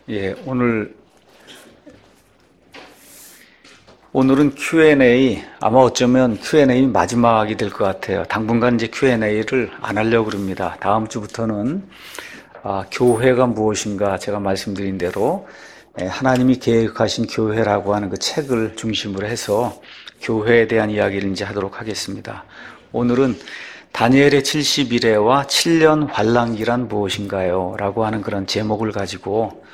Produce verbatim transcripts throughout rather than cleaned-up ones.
예, 오늘, 오늘은 큐 앤 에이, 아마 어쩌면 큐 앤 에이 마지막이 될 것 같아요. 당분간 이제 큐 앤 에이를 안 하려고 그럽니다. 다음 주부터는, 아, 교회가 무엇인가 제가 말씀드린 대로, 예, 하나님이 계획하신 교회라고 하는 그 책을 중심으로 해서 교회에 대한 이야기를 이제 하도록 하겠습니다. 오늘은 다니엘의 칠십 일에와 칠 년 환란기란 무엇인가요? 라고 하는 그런 제목을 가지고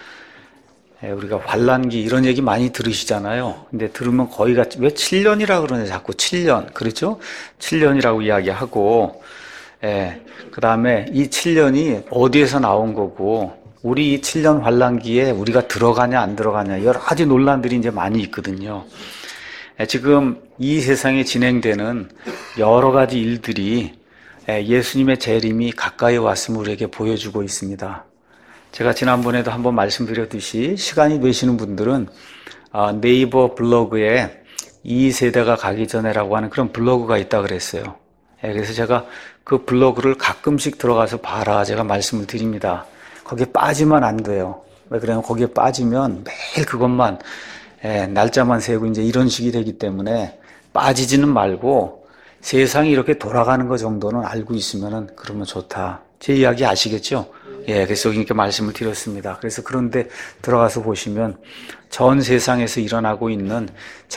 우리가 환란기 이런 얘기 많이 들으시잖아요. 근데 들으면 거의 같이 왜 칠 년이라 그러냐 자꾸 칠 년 그렇죠? 칠 년이라고 이야기하고 예, 그 다음에 이 칠 년이 어디에서 나온 거고 우리 이 칠 년 환란기에 우리가 들어가냐 안 들어가냐 여러 가지 논란들이 이제 많이 있거든요. 예, 지금 이 세상에 진행되는 여러 가지 일들이 예, 예수님의 재림이 가까이 왔음을 우리에게 보여주고 있습니다. 제가 지난번에도 한번 말씀드렸듯이 시간이 되시는 분들은 네이버 블로그에 이 세대가 가기 전에라고 하는 그런 블로그가 있다 그랬어요. 그래서 제가 그 블로그를 가끔씩 들어가서 봐라 제가 말씀을 드립니다. 거기에 빠지면 안 돼요. 왜 그러냐면 거기에 빠지면 매일 그것만 날짜만 세고 이제 이런 식이 되기 때문에 빠지지는 말고 세상이 이렇게 돌아가는 것 정도는 알고 있으면은 그러면 좋다. 제 이야기 아시겠죠? 예, 그래서 이렇게 말씀을 드렸습니다. 그래서 그런데 들어가서 보시면 전 세상에서 일어나고 있는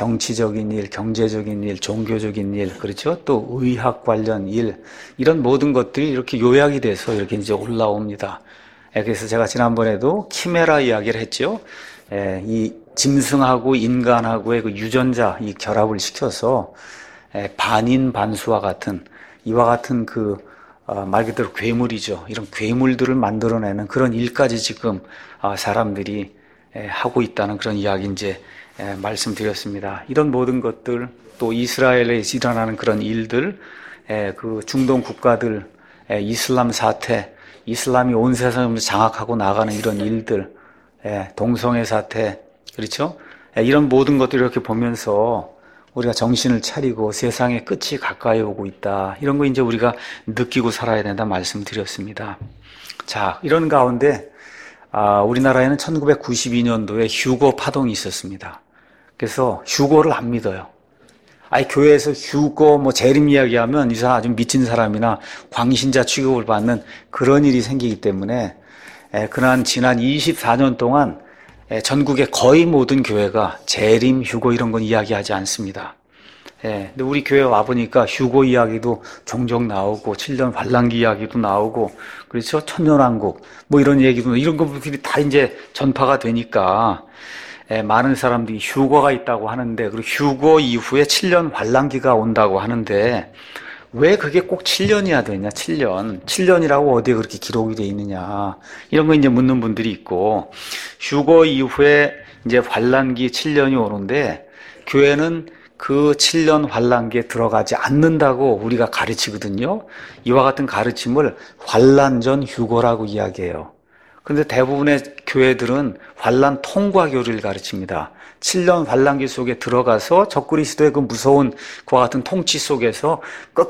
정치적인 일, 경제적인 일, 종교적인 일, 그렇죠? 또 의학 관련 일, 이런 모든 것들이 이렇게 요약이 돼서 이렇게 이제 올라옵니다. 예, 그래서 제가 지난번에도 키메라 이야기를 했죠. 예, 이 짐승하고 인간하고의 그 유전자, 이 결합을 시켜서 예, 반인반수와 같은 이와 같은 그 어, 말 그대로 괴물이죠. 이런 괴물들을 만들어내는 그런 일까지 지금 어, 사람들이 에, 하고 있다는 그런 이야기 이제 에, 말씀드렸습니다. 이런 모든 것들 또 이스라엘에 일어나는 그런 일들, 에, 그 중동 국가들, 에, 이슬람 사태, 이슬람이 온 세상을 장악하고 나가는 이런 일들, 에, 동성애 사태, 그렇죠? 에, 이런 모든 것들을 이렇게 보면서 우리가 정신을 차리고 세상의 끝이 가까이 오고 있다. 이런 거 이제 우리가 느끼고 살아야 된다 말씀드렸습니다. 자, 이런 가운데 아, 우리나라에는 천구백구십이 년도에 휴거 파동이 있었습니다. 그래서 휴거를 안 믿어요. 아니 교회에서 휴거 뭐 재림 이야기하면 이 사람 아주 미친 사람이나 광신자 취급을 받는 그런 일이 생기기 때문에 에, 그난 지난 이십사 년 동안 전국의 거의 모든 교회가 재림, 휴거 이런 건 이야기하지 않습니다. 예, 근데 우리 교회 와보니까 휴거 이야기도 종종 나오고, 칠 년 환란기 이야기도 나오고, 그렇죠? 천년왕국, 뭐 이런 얘기도, 이런 것들이 다 이제 전파가 되니까, 예, 많은 사람들이 휴거가 있다고 하는데, 그리고 휴거 이후에 칠 년 환란기가 온다고 하는데, 왜 그게 꼭 칠 년이야 되냐, 칠 년. 칠 년이라고 어디에 그렇게 기록이 돼 있느냐. 이런 거 이제 묻는 분들이 있고, 휴거 이후에 이제 환란기 칠 년이 오는데, 교회는 그 칠 년 환란기에 들어가지 않는다고 우리가 가르치거든요. 이와 같은 가르침을 환란 전 휴거라고 이야기해요. 그런데 대부분의 교회들은 환란 통과 교리를 가르칩니다. 칠 년 환란기 속에 들어가서 적그리스도의 그 무서운 그와 같은 통치 속에서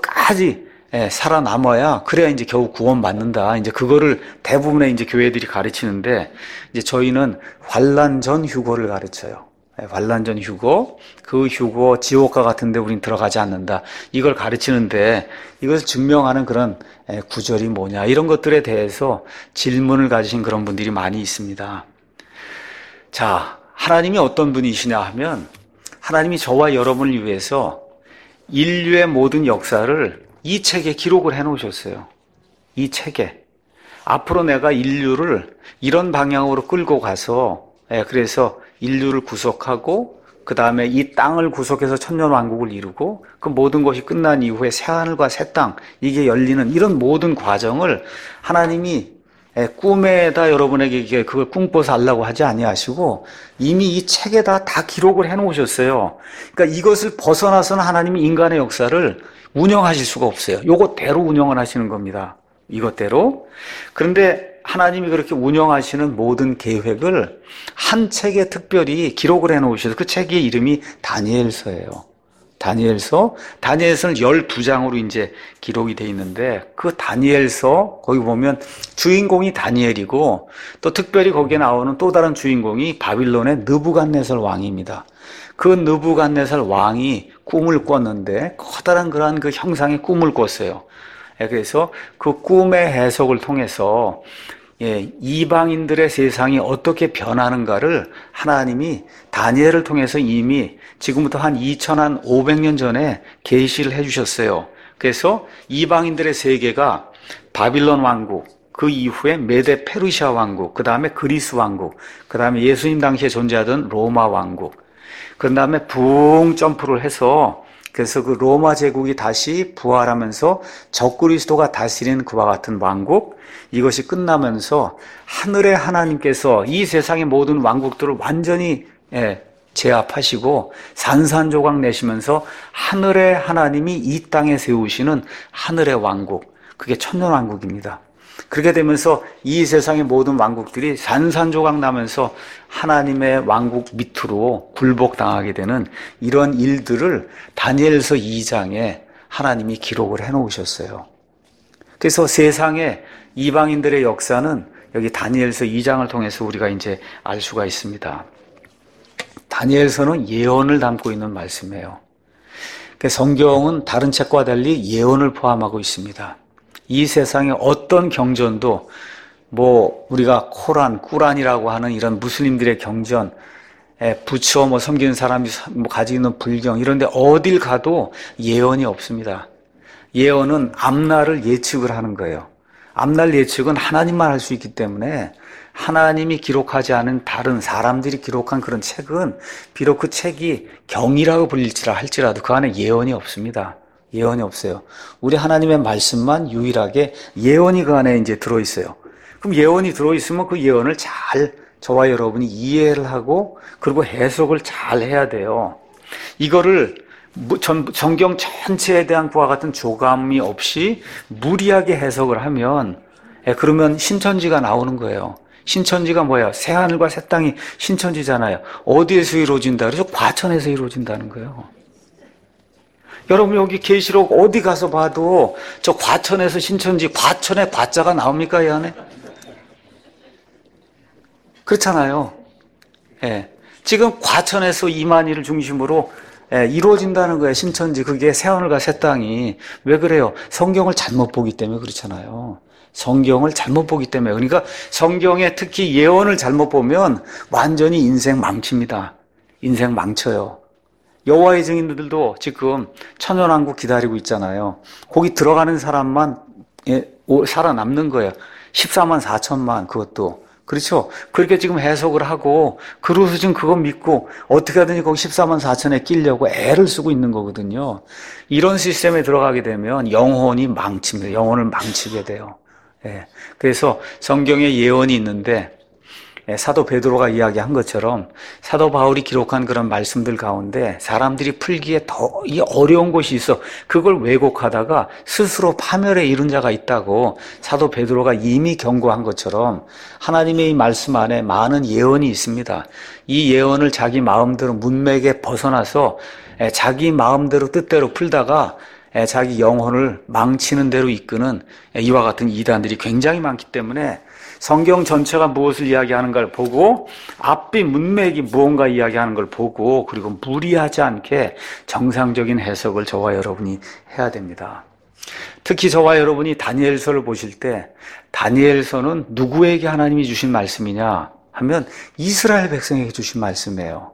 끝까지 예, 살아남아야 그래야 이제 겨우 구원받는다. 이제 그거를 대부분의 이제 교회들이 가르치는데 이제 저희는 환란 전 휴거를 가르쳐요. 예, 환란 전 휴거, 그 휴거 지옥과 같은데 우린 들어가지 않는다. 이걸 가르치는데 이것을 증명하는 그런 예, 구절이 뭐냐 이런 것들에 대해서 질문을 가지신 그런 분들이 많이 있습니다. 자. 하나님이 어떤 분이시냐 하면 하나님이 저와 여러분을 위해서 인류의 모든 역사를 이 책에 기록을 해놓으셨어요. 이 책에. 앞으로 내가 인류를 이런 방향으로 끌고 가서 그래서 인류를 구속하고 그 다음에 이 땅을 구속해서 천년왕국을 이루고 그 모든 것이 끝난 이후에 새하늘과 새 땅 이게 열리는 이런 모든 과정을 하나님이 꿈에다 여러분에게 그걸 꿈꿔서 알라고 하지 아니하시고 이미 이 책에다 다 기록을 해놓으셨어요. 그러니까 이것을 벗어나서는 하나님이 인간의 역사를 운영하실 수가 없어요. 이것대로 운영을 하시는 겁니다. 이것대로. 그런데 하나님이 그렇게 운영하시는 모든 계획을 한 책에 특별히 기록을 해놓으셔서 그 책의 이름이 다니엘서예요. 다니엘서, 다니엘서는 열두 장으로 이제 기록이 돼 있는데, 그 다니엘서, 거기 보면 주인공이 다니엘이고, 또 특별히 거기에 나오는 또 다른 주인공이 바빌론의 느부갓네살 왕입니다. 그 느부갓네살 왕이 꿈을 꿨는데, 커다란 그러한 그 형상의 꿈을 꿨어요. 그래서 그 꿈의 해석을 통해서 예, 이방인들의 세상이 어떻게 변하는가를 하나님이 다니엘을 통해서 이미 지금부터 한 이천오백 년 전에 계시를 해주셨어요. 그래서 이방인들의 세계가 바빌론 왕국, 그 이후에 메데 페르시아 왕국, 그 다음에 그리스 왕국, 그 다음에 예수님 당시에 존재하던 로마 왕국, 그 다음에 붕 점프를 해서 그래서 그 로마 제국이 다시 부활하면서 적그리스도가 다스리는 그와 같은 왕국, 이것이 끝나면서 하늘의 하나님께서 이 세상의 모든 왕국들을 완전히 예, 제압하시고 산산조각 내시면서 하늘의 하나님이 이 땅에 세우시는 하늘의 왕국, 그게 천년왕국입니다. 그렇게 되면서 이 세상의 모든 왕국들이 산산조각 나면서 하나님의 왕국 밑으로 굴복당하게 되는 이런 일들을 다니엘서 이 장에 하나님이 기록을 해놓으셨어요. 그래서 세상의 이방인들의 역사는 여기 다니엘서 이 장을 통해서 우리가 이제 알 수가 있습니다. 다니엘서는 예언을 담고 있는 말씀이에요. 성경은 다른 책과 달리 예언을 포함하고 있습니다. 이 세상의 어떤 경전도 뭐 우리가 코란, 꾸란이라고 하는 이런 무슬림들의 경전, 부처 뭐 섬기는 사람이 뭐 가지고 있는 불경 이런 데 어딜 가도 예언이 없습니다. 예언은 앞날을 예측을 하는 거예요. 앞날 예측은 하나님만 할 수 있기 때문에 하나님이 기록하지 않은 다른 사람들이 기록한 그런 책은 비록 그 책이 경이라고 불릴지라 할지라도 그 안에 예언이 없습니다. 예언이 없어요. 우리 하나님의 말씀만 유일하게 예언이 그 안에 이제 들어있어요. 그럼 예언이 들어있으면 그 예언을 잘 저와 여러분이 이해를 하고 그리고 해석을 잘 해야 돼요. 이거를 성경 전체에 대한 그와 같은 조감이 없이 무리하게 해석을 하면 그러면 신천지가 나오는 거예요. 신천지가 뭐야? 새하늘과 새 땅이 신천지잖아요. 어디에서 이루어진다? 그래서 과천에서 이루어진다는 거예요. 여러분 여기 계시록 어디 가서 봐도 저 과천에서 신천지, 과천에 과자가 나옵니까 이 안에? 그렇잖아요. 예. 지금 과천에서 이만희를 중심으로 예, 이루어진다는 거예요. 신천지, 그게 새하늘과 새 땅이. 왜 그래요? 성경을 잘못 보기 때문에 그렇잖아요. 성경을 잘못 보기 때문에. 그러니까 성경에 특히 예언을 잘못 보면 완전히 인생 망칩니다. 인생 망쳐요. 여호와의 증인들도 지금 천년왕국 기다리고 있잖아요. 거기 들어가는 사람만 예, 살아남는 거예요. 십사만 사천만 그것도. 그렇죠? 그렇게 지금 해석을 하고 그러고서 지금 그거 믿고 어떻게 하든지 거기 십사만 사천에 끼려고 애를 쓰고 있는 거거든요. 이런 시스템에 들어가게 되면 영혼이 망칩니다. 영혼을 망치게 돼요. 예. 그래서 성경에 예언이 있는데 사도 베드로가 이야기한 것처럼 사도 바울이 기록한 그런 말씀들 가운데 사람들이 풀기에 더 어려운 곳이 있어. 그걸 왜곡하다가 스스로 파멸에 이른 자가 있다고 사도 베드로가 이미 경고한 것처럼 하나님의 이 말씀 안에 많은 예언이 있습니다. 이 예언을 자기 마음대로 문맥에 벗어나서 자기 마음대로 뜻대로 풀다가 자기 영혼을 망치는 대로 이끄는 이와 같은 이단들이 굉장히 많기 때문에 성경 전체가 무엇을 이야기하는가를 보고 앞뒤 문맥이 무언가 이야기하는 걸 보고 그리고 무리하지 않게 정상적인 해석을 저와 여러분이 해야 됩니다. 특히 저와 여러분이 다니엘서를 보실 때 다니엘서는 누구에게 하나님이 주신 말씀이냐 하면 이스라엘 백성에게 주신 말씀이에요.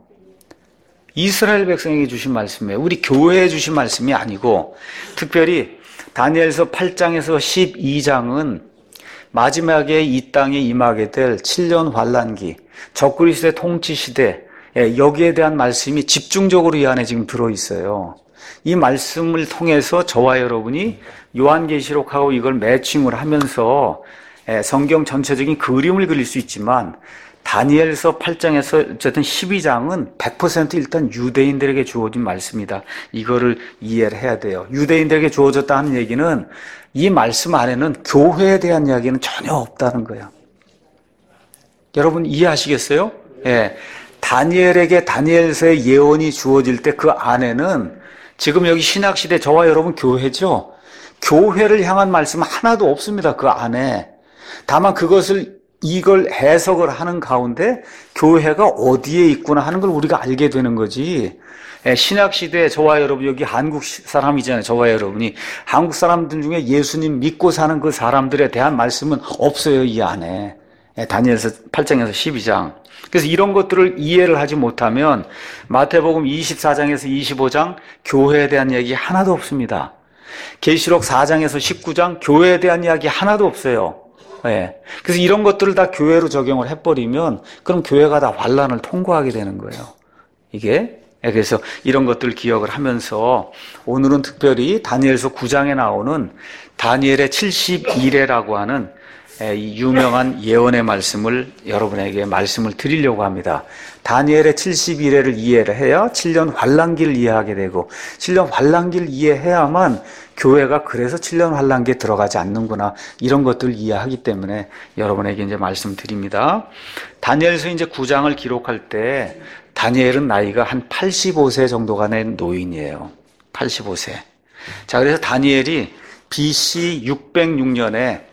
이스라엘 백성에게 주신 말씀이에요. 우리 교회에 주신 말씀이 아니고 특별히 다니엘서 팔 장에서 십이 장은 마지막에 이 땅에 임하게 될 칠 년 환란기, 적그리스도의 통치 시대, 여기에 대한 말씀이 집중적으로 이 안에 지금 들어있어요. 이 말씀을 통해서 저와 여러분이 요한계시록하고 이걸 매칭을 하면서 성경 전체적인 그림을 그릴 수 있지만 다니엘서 팔 장에서 어쨌든 십이 장은 백 퍼센트 일단 유대인들에게 주어진 말씀이다. 이거를 이해를 해야 돼요. 유대인들에게 주어졌다 하는 얘기는 이 말씀 안에는 교회에 대한 이야기는 전혀 없다는 거예요. 여러분 이해하시겠어요? 예. 다니엘에게 다니엘서의 예언이 주어질 때 그 안에는 지금 여기 신학시대 저와 여러분 교회죠? 교회를 향한 말씀은 하나도 없습니다. 그 안에. 다만 그것을 이걸 해석을 하는 가운데 교회가 어디에 있구나 하는 걸 우리가 알게 되는 거지. 신학시대에 저와 여러분, 여기 한국 사람이잖아요. 저와 여러분이. 한국 사람들 중에 예수님 믿고 사는 그 사람들에 대한 말씀은 없어요, 이 안에. 다니엘서 팔 장에서 십이 장. 그래서 이런 것들을 이해를 하지 못하면 마태복음 이십사 장에서 이십오 장 교회에 대한 얘기 하나도 없습니다. 계시록 사 장에서 십구 장 교회에 대한 이야기 하나도 없어요. 예. 그래서 이런 것들을 다 교회로 적용을 해버리면 그럼 교회가 다 환란을 통과하게 되는 거예요. 이게. 예, 그래서 이런 것들을 기억을 하면서 오늘은 특별히 다니엘서 구 장에 나오는 다니엘의 칠십일 회라고 하는 이 유명한 예언의 말씀을 여러분에게 말씀을 드리려고 합니다. 다니엘의 칠십일 회를 이해를 해야 칠 년 환란기를 이해하게 되고 칠 년 환란기를 이해해야만 교회가 그래서 칠 년 환란기에 들어가지 않는구나 이런 것들을 이해하기 때문에 여러분에게 이제 말씀드립니다. 다니엘서 이제 구 장을 기록할 때 다니엘은 나이가 한 팔십오 세 정도가 된 노인이에요. 팔십오 세. 자, 그래서 다니엘이 비씨 육백육 년에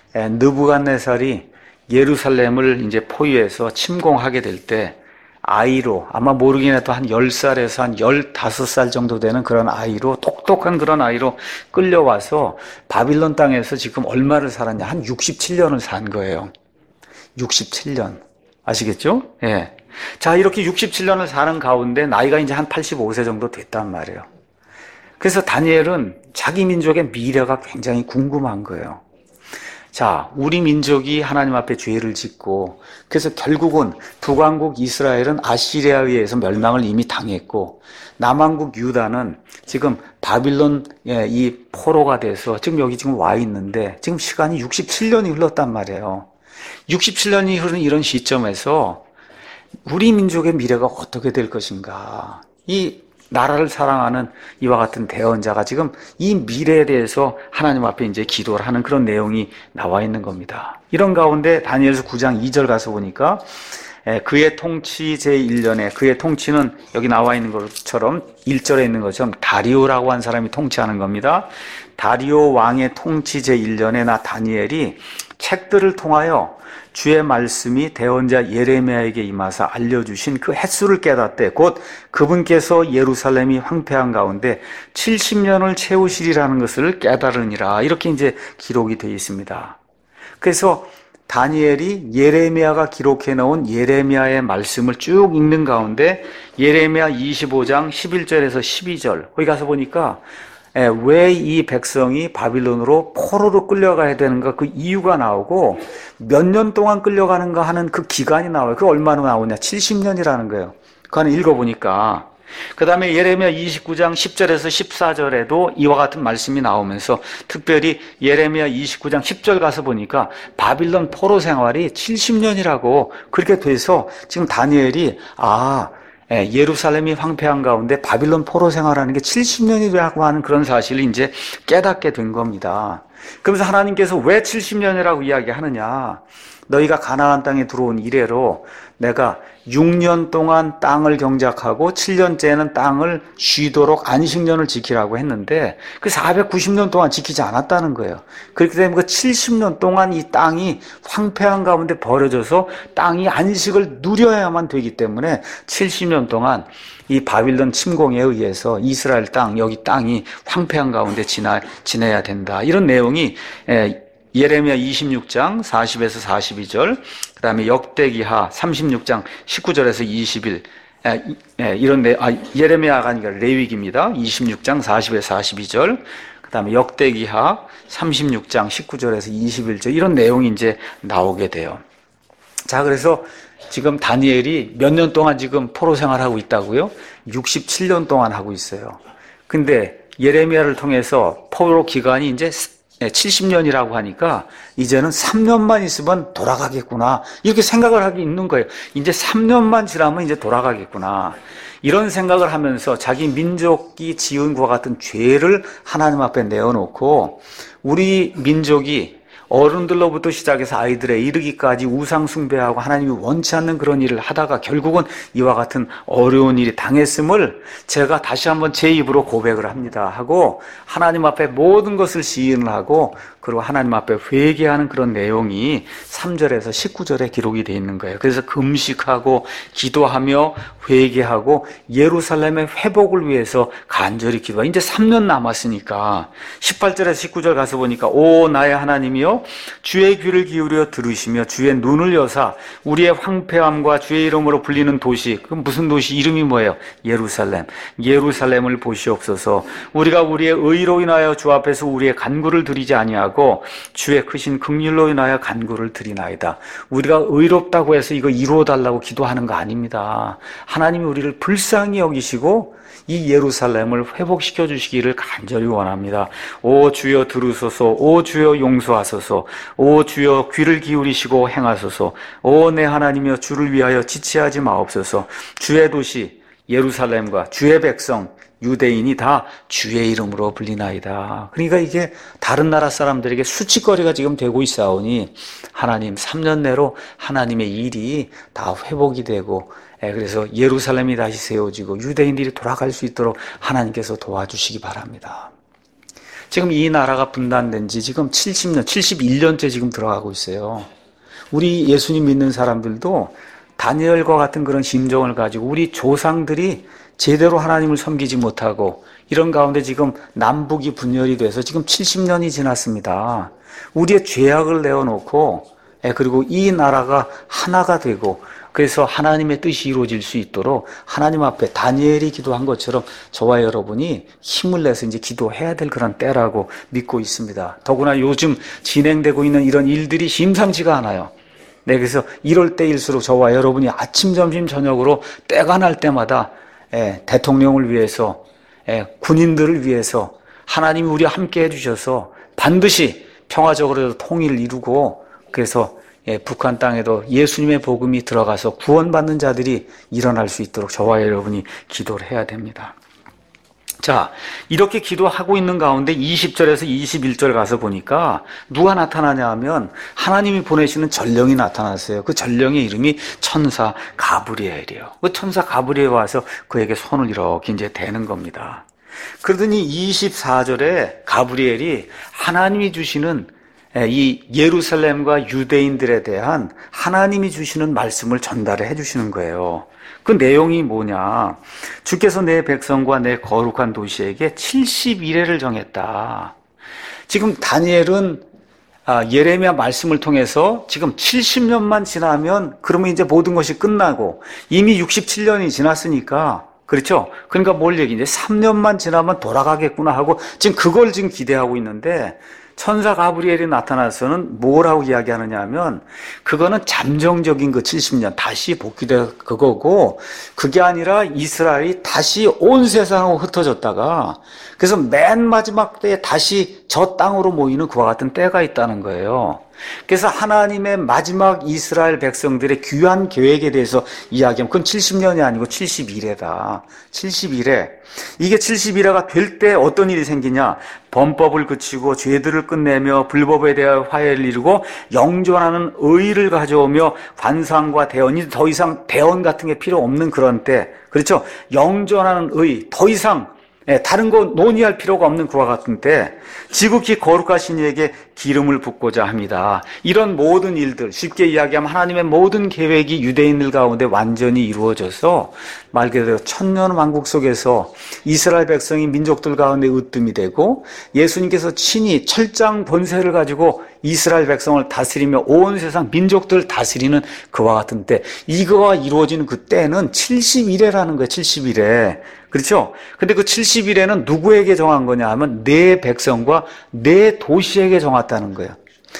느부갓네살이 예루살렘을 이제 포위해서 침공하게 될 때 아이로 아마 모르긴 해도 한 열 살에서 한 열다섯 살 정도 되는 그런 아이로 똑똑한 그런 아이로 끌려와서 바빌론 땅에서 지금 얼마를 살았냐? 한 육십칠 년을 산 거예요. 육십칠 년. 아시겠죠? 예. 자, 이렇게 육십칠 년을 사는 가운데 나이가 이제 한 팔십오 세 정도 됐단 말이에요. 그래서 다니엘은 자기 민족의 미래가 굉장히 궁금한 거예요. 자, 우리 민족이 하나님 앞에 죄를 짓고 그래서 결국은 북왕국 이스라엘은 아시리아에 의해서 멸망을 이미 당했고 남왕국 유다는 지금 바빌론 이 포로가 돼서 지금 여기 지금 와 있는데 지금 시간이 육십칠 년이 흘렀단 말이에요. 육십칠 년이 흐른 이런 시점에서 우리 민족의 미래가 어떻게 될 것인가? 이 나라를 사랑하는 이와 같은 대언자가 지금 이 미래에 대해서 하나님 앞에 이제 기도를 하는 그런 내용이 나와 있는 겁니다. 이런 가운데 다니엘서 구 장 이 절 가서 보니까 그의 통치 제일 년에 그의 통치는 여기 나와 있는 것처럼 일 절에 있는 것처럼 다리오라고 한 사람이 통치하는 겁니다. 다리오 왕의 통치 제일 년에 나 다니엘이 책들을 통하여 주의 말씀이 대언자 예레미야에게 임하사 알려주신 그 횟수를 깨닫되 곧 그분께서 예루살렘이 황폐한 가운데 칠십 년을 채우시리라는 것을 깨달으니라. 이렇게 이제 기록이 되어 있습니다. 그래서 다니엘이 예레미야가 기록해 놓은 예레미야의 말씀을 쭉 읽는 가운데 예레미야 이십오 장 십일 절에서 십이 절 거기 가서 보니까 왜 이 백성이 바빌론으로 포로로 끌려가야 되는가 그 이유가 나오고 몇 년 동안 끌려가는가 하는 그 기간이 나와요. 그 얼마나 나오냐? 칠십 년이라는 거예요. 그거 읽어보니까. 그 다음에 예레미야 이십구 장 십 절에서 십사 절에도 이와 같은 말씀이 나오면서 특별히 예레미야 이십구 장 십 절 가서 보니까 바빌론 포로 생활이 칠십 년이라고 그렇게 돼서 지금 다니엘이 아 예루살렘이 황폐한 가운데 바빌론 포로 생활하는 게 칠십 년이라고 하는 그런 사실을 이제 깨닫게 된 겁니다. 그러면서 하나님께서 왜 칠십 년이라고 이야기하느냐? 너희가 가나안 땅에 들어온 이래로 내가 육 년 동안 땅을 경작하고 칠 년째는 땅을 쉬도록 안식년을 지키라고 했는데 그 사백구십 년 동안 지키지 않았다는 거예요. 그렇기 때문에 그 칠십 년 동안 이 땅이 황폐한 가운데 버려져서 땅이 안식을 누려야만 되기 때문에 칠십 년 동안 이 바빌론 침공에 의해서 이스라엘 땅, 여기 땅이 황폐한 가운데 지나, 지내야 된다. 이런 내용이 예레미야 이십육 장 사십에서 사십이 절, 그 다음에 역대기하 삼십육 장 십구 절에서 이십 일, 이런 내, 아, 예레미야가 아니라 레위기입니다. 이십육 장 사십에서 사십이 절, 그 다음에 역대기하 삼십육 장 십구 절에서 이십일 절, 이런 내용이 이제 나오게 돼요. 자, 그래서 지금 다니엘이 몇 년 동안 지금 포로 생활하고 있다고요? 육십칠 년 동안 하고 있어요. 근데 예레미야를 통해서 포로 기간이 이제 칠십 년이라고 하니까 이제는 삼 년만 있으면 돌아가겠구나. 이렇게 생각을 하고 있는 거예요. 이제 삼 년만 지나면 이제 돌아가겠구나. 이런 생각을 하면서 자기 민족이 지은 것과 같은 죄를 하나님 앞에 내어놓고 우리 민족이 어른들로부터 시작해서 아이들에 이르기까지 우상 숭배하고 하나님이 원치 않는 그런 일을 하다가 결국은 이와 같은 어려운 일이 당했음을 제가 다시 한번 제 입으로 고백을 합니다 하고 하나님 앞에 모든 것을 시인을 하고 그리고 하나님 앞에 회개하는 그런 내용이 삼 절에서 십구 절에 기록이 되어 있는 거예요. 그래서 금식하고 기도하며 회개하고 예루살렘의 회복을 위해서 간절히 기도하. 이제 삼 년 남았으니까 십팔 절에서 십구 절 가서 보니까 오 나의 하나님이여 주의 귀를 기울여 들으시며 주의 눈을 여사 우리의 황폐함과 주의 이름으로 불리는 도시, 그 무슨 도시 이름이 뭐예요? 예루살렘. 예루살렘을 보시옵소서. 우리가 우리의 의로 인하여 주 앞에서 우리의 간구를 드리지 아니하고 주의 크신 긍휼로 인하여 간구를 드리나이다. 우리가 의롭다고 해서 이거 이루어달라고 기도하는 거 아닙니다. 하나님이 우리를 불쌍히 여기시고 이 예루살렘을 회복시켜 주시기를 간절히 원합니다. 오 주여 들으소서. 오 주여 용서하소서. 오 주여 귀를 기울이시고 행하소서. 오 내 하나님이여 주를 위하여 지체하지 마옵소서. 주의 도시 예루살렘과 주의 백성 유대인이 다 주의 이름으로 불리나이다. 그러니까 이게 다른 나라 사람들에게 수치거리가 지금 되고 있사오니 하나님 삼 년 내로 하나님의 일이 다 회복이 되고 그래서 예루살렘이 다시 세워지고 유대인들이 돌아갈 수 있도록 하나님께서 도와주시기 바랍니다. 지금 이 나라가 분단된 지 지금 칠십 년, 칠십일 년째 지금 들어가고 있어요. 우리 예수님 믿는 사람들도 다니엘과 같은 그런 심정을 가지고 우리 조상들이 제대로 하나님을 섬기지 못하고 이런 가운데 지금 남북이 분열이 돼서 지금 칠십 년이 지났습니다. 우리의 죄악을 내어놓고 그리고 이 나라가 하나가 되고 그래서 하나님의 뜻이 이루어질 수 있도록 하나님 앞에 다니엘이 기도한 것처럼 저와 여러분이 힘을 내서 이제 기도해야 될 그런 때라고 믿고 있습니다. 더구나 요즘 진행되고 있는 이런 일들이 심상치가 않아요. 네, 그래서 이럴 때일수록 저와 여러분이 아침, 점심, 저녁으로 때가 날 때마다 예, 대통령을 위해서 예, 군인들을 위해서 하나님이 우리와 함께 해주셔서 반드시 평화적으로 통일을 이루고 그래서 예, 북한 땅에도 예수님의 복음이 들어가서 구원받는 자들이 일어날 수 있도록 저와 여러분이 기도를 해야 됩니다. 자, 이렇게 기도하고 있는 가운데 이십 절에서 이십일 절 가서 보니까 누가 나타나냐 하면 하나님이 보내시는 전령이 나타났어요. 그 전령의 이름이 천사 가브리엘이에요. 그 천사 가브리엘 와서 그에게 손을 이렇게 이제 대는 겁니다. 그러더니 이십사 절에 가브리엘이 하나님이 주시는 이 예루살렘과 유대인들에 대한 하나님이 주시는 말씀을 전달을 해주시는 거예요. 그 내용이 뭐냐? 주께서 내 백성과 내 거룩한 도시에게 칠십일 회를 정했다. 지금 다니엘은 예레미야 말씀을 통해서 지금 칠십 년만 지나면 그러면 이제 모든 것이 끝나고 이미 육십칠 년이 지났으니까 그렇죠? 그러니까 뭘 얘기인지 삼 년만 지나면 돌아가겠구나 하고 지금 그걸 지금 기대하고 있는데 천사 가브리엘이 나타나서는 뭐라고 이야기하느냐 하면 그거는 잠정적인 그 칠십 년 다시 복귀될 그거고 그게 아니라 이스라엘이 다시 온 세상으로 흩어졌다가 그래서 맨 마지막 때에 다시 저 땅으로 모이는 그와 같은 때가 있다는 거예요. 그래서 하나님의 마지막 이스라엘 백성들의 귀한 계획에 대해서 이야기하면 그건 칠십 년이 아니고 칠십일 회다. 칠십일 회. 이게 칠십일 회가 될 때 어떤 일이 생기냐? 범법을 그치고 죄들을 끝내며 불법에 대하여 화해를 이루고 영존하는 의를 가져오며 관상과 대언이 더 이상 대언 같은 게 필요 없는 그런 때. 그렇죠? 영존하는 의. 더 이상 다른 거 논의할 필요가 없는 그와 같은 때 지극히 거룩하신 이에게 기름을 붓고자 합니다. 이런 모든 일들 쉽게 이야기하면 하나님의 모든 계획이 유대인들 가운데 완전히 이루어져서 말 그대로 천년 왕국 속에서 이스라엘 백성이 민족들 가운데 으뜸이 되고 예수님께서 친히 철장 권세를 가지고 이스라엘 백성을 다스리며 온 세상 민족들을 다스리는 그와 같은 때 이거가 이루어지는 그 때는 칠십일 회라는 거예요. 칠십일 회. 그렇죠? 근데 그 칠십일 회는 누구에게 정한 거냐 하면 내 백성과 내 도시에게 정했다는 거예요.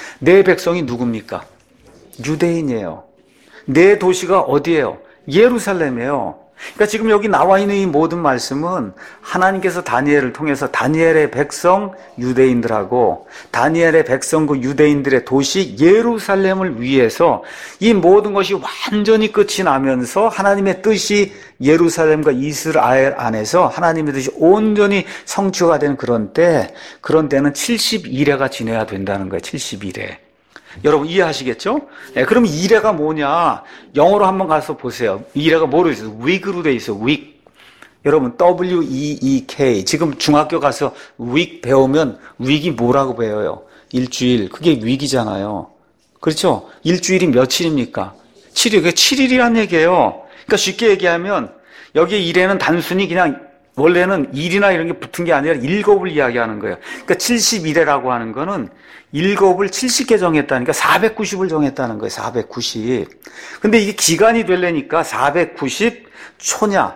내 백성이 누굽니까? 유대인이에요. 내 도시가 어디예요? 예루살렘이에요. 그러니까 지금 여기 나와 있는 이 모든 말씀은 하나님께서 다니엘을 통해서 다니엘의 백성 유대인들하고 다니엘의 백성 그 유대인들의 도시 예루살렘을 위해서 이 모든 것이 완전히 끝이 나면서 하나님의 뜻이 예루살렘과 이스라엘 안에서 하나님의 뜻이 온전히 성취가 되는 그런 때, 그런 때는 칠십일 회가 지내야 된다는 거예요. 칠십일 회. 여러분 이해하시겠죠? 네, 그럼 일 회가 뭐냐? 영어로 한번 가서 보세요. 일 회가 뭐로 있어요? week로 돼 있어요. week. 여러분 W E E K. 지금 중학교 가서 week 배우면 week이 뭐라고 배워요? 일주일. 그게 week이잖아요. 그렇죠? 일주일이 며칠입니까? 칠 일. 그게 칠 일이란 얘기예요. 그러니까 쉽게 얘기하면 여기 일 회는 단순히 그냥 원래는 일이나 이런 게 붙은 게 아니라 일곱을 이야기하는 거예요. 그러니까 칠십일 회라고 하는 거는 일곱을 칠십 개 정했다니까 사백구십을 정했다는 거예요. 사백구십. 근데 이게 기간이 되려니까 사백구십 초냐,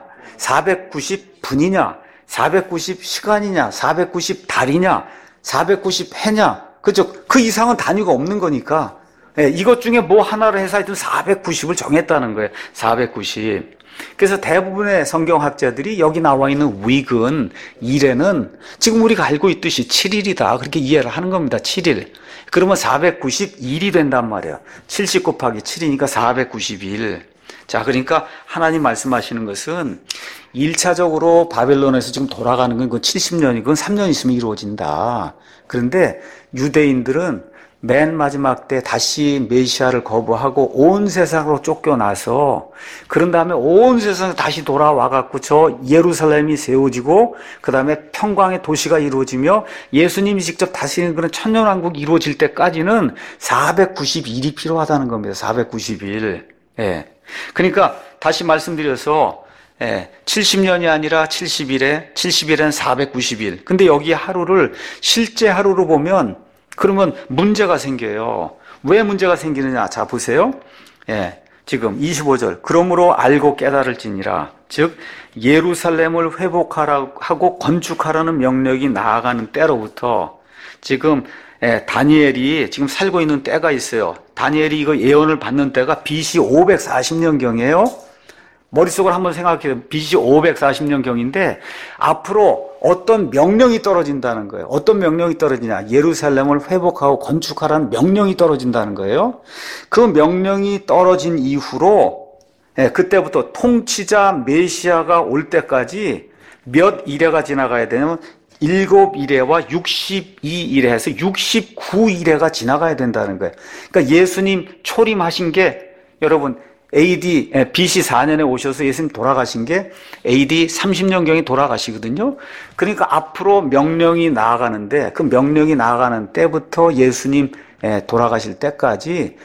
사백구십 분이냐, 사백구십 시간이냐, 사백구십 달이냐, 사백구십 해냐. 그죠? 그 이상은 단위가 없는 거니까. 네, 이것 중에 뭐 하나를 해서 하여튼 사백구십을 정했다는 거예요. 사백구십. 그래서 대부분의 성경학자들이 여기 나와 있는 week은 일 회는 지금 우리가 알고 있듯이 칠 일이다. 그렇게 이해를 하는 겁니다. 칠 일. 그러면 사백구십일이 된단 말이에요. 칠십 곱하기 칠이니까 사백구십일. 자, 그러니까 하나님 말씀하시는 것은 일 차적으로 바벨론에서 지금 돌아가는 건 그 칠십 년이, 그건 삼 년 있으면 이루어진다. 그런데 유대인들은 맨 마지막 때 다시 메시아를 거부하고 온 세상으로 쫓겨나서 그런 다음에 온 세상에 다시 돌아와 갖고 저 예루살렘이 세워지고 그 다음에 평강의 도시가 이루어지며 예수님이 직접 다스리는 그런 천년왕국이 이루어질 때까지는 사백구십일이 필요하다는 겁니다. 사백구십일. 예. 그러니까 다시 말씀드려서 예, 칠십 년이 아니라 칠십일 회, 칠십일 회는 사백구십일. 근데 여기 하루를 실제 하루로 보면 그러면 문제가 생겨요. 왜 문제가 생기느냐? 자, 보세요. 예, 지금 이십오 절. 그러므로 알고 깨달을지니라. 즉, 예루살렘을 회복하고 건축하라는 명령이 나아가는 때로부터 지금 예, 다니엘이 지금 살고 있는 때가 있어요. 다니엘이 이거 예언을 받는 때가 비씨 오백사십 년경이에요. 머릿속으로 한번 생각해요. 비씨 오백사십 년경인데 앞으로 어떤 명령이 떨어진다는 거예요. 어떤 명령이 떨어지냐? 예루살렘을 회복하고 건축하라는 명령이 떨어진다는 거예요. 그 명령이 떨어진 이후로 예, 그때부터 통치자 메시아가 올 때까지 몇 일회가 지나가야 되냐면 일곱 일회와 육십이 일회 해서 육십구 일회가 지나가야 된다는 거예요. 그러니까 예수님 초림하신 게 여러분 에이디, 비씨 사 년에 오셔서 예수님 돌아가신 게 에이디 삼십 년경에 돌아가시거든요. 그러니까 앞으로 명령이 나아가는데 그 명령이 나아가는 때부터 예수님 돌아가실 때까지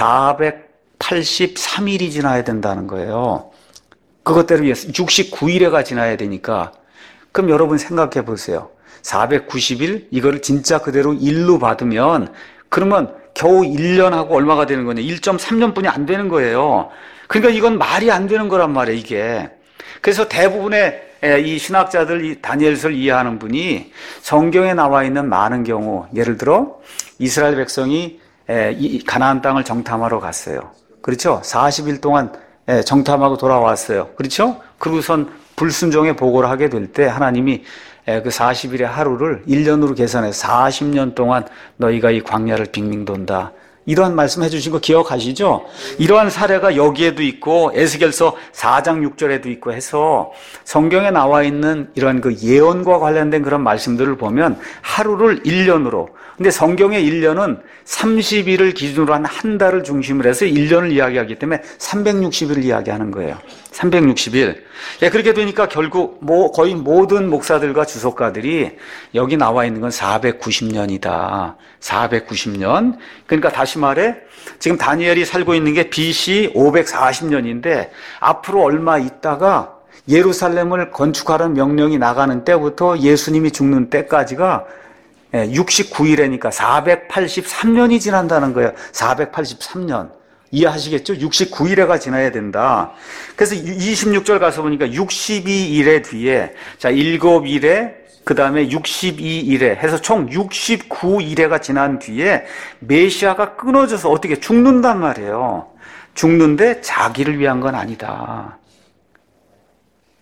사백팔십삼 일이 지나야 된다는 거예요. 그것대로 육십구 일회가 지나야 되니까 그럼 여러분 생각해 보세요. 사백구십 일 이거를 진짜 그대로 일로 받으면 그러면 겨우 일 년하고 얼마가 되는 거냐? 일 점 삼 년뿐이 안 되는 거예요. 그러니까 이건 말이 안 되는 거란 말이에요, 이게. 그래서 대부분의 이 신학자들, 이 다니엘서를 이해하는 분이 성경에 나와 있는 많은 경우, 예를 들어 이스라엘 백성이 가나안 땅을 정탐하러 갔어요. 그렇죠? 사십 일 동안 정탐하고 돌아왔어요. 그렇죠? 그러고선 불순종의 보고를 하게 될 때 하나님이 그 사십 일의 하루를 일 년으로 계산해서 사십 년 동안 너희가 이 광야를 빙빙 돈다. 이러한 말씀 해주신 거 기억하시죠? 이러한 사례가 여기에도 있고 에스겔서 사 장 육 절에도 있고 해서 성경에 나와 있는 이러한 그 예언과 관련된 그런 말씀들을 보면 하루를 일 년으로, 근데 성경의 일 년은 삼십 일을 기준으로 한 한 달을 중심으로 해서 일 년을 이야기하기 때문에 삼백육십 일을 이야기하는 거예요. 삼백육십 일. 예, 그렇게 되니까 결국 뭐 거의 모든 목사들과 주석가들이 여기 나와 있는 건 사백구십 년이다. 사백구십 년. 그러니까 다시 말해 지금 다니엘이 살고 있는 게 비씨 오백사십 년인데 앞으로 얼마 있다가 예루살렘을 건축하라는 명령이 나가는 때부터 예수님이 죽는 때까지가 육십구 일이니까 사백팔십삼 년이 지난다는 거예요. 사백팔십삼 년. 이해하시겠죠? 육십구 일회가 지나야 된다. 그래서 이십육 절 가서 보니까 육십이 일회 뒤에 자, 일곱 일회 그 다음에 육십이 일회 해서 총 육십구 일회가 지난 뒤에 메시아가 끊어져서 어떻게 죽는단 말이에요. 죽는데 자기를 위한 건 아니다.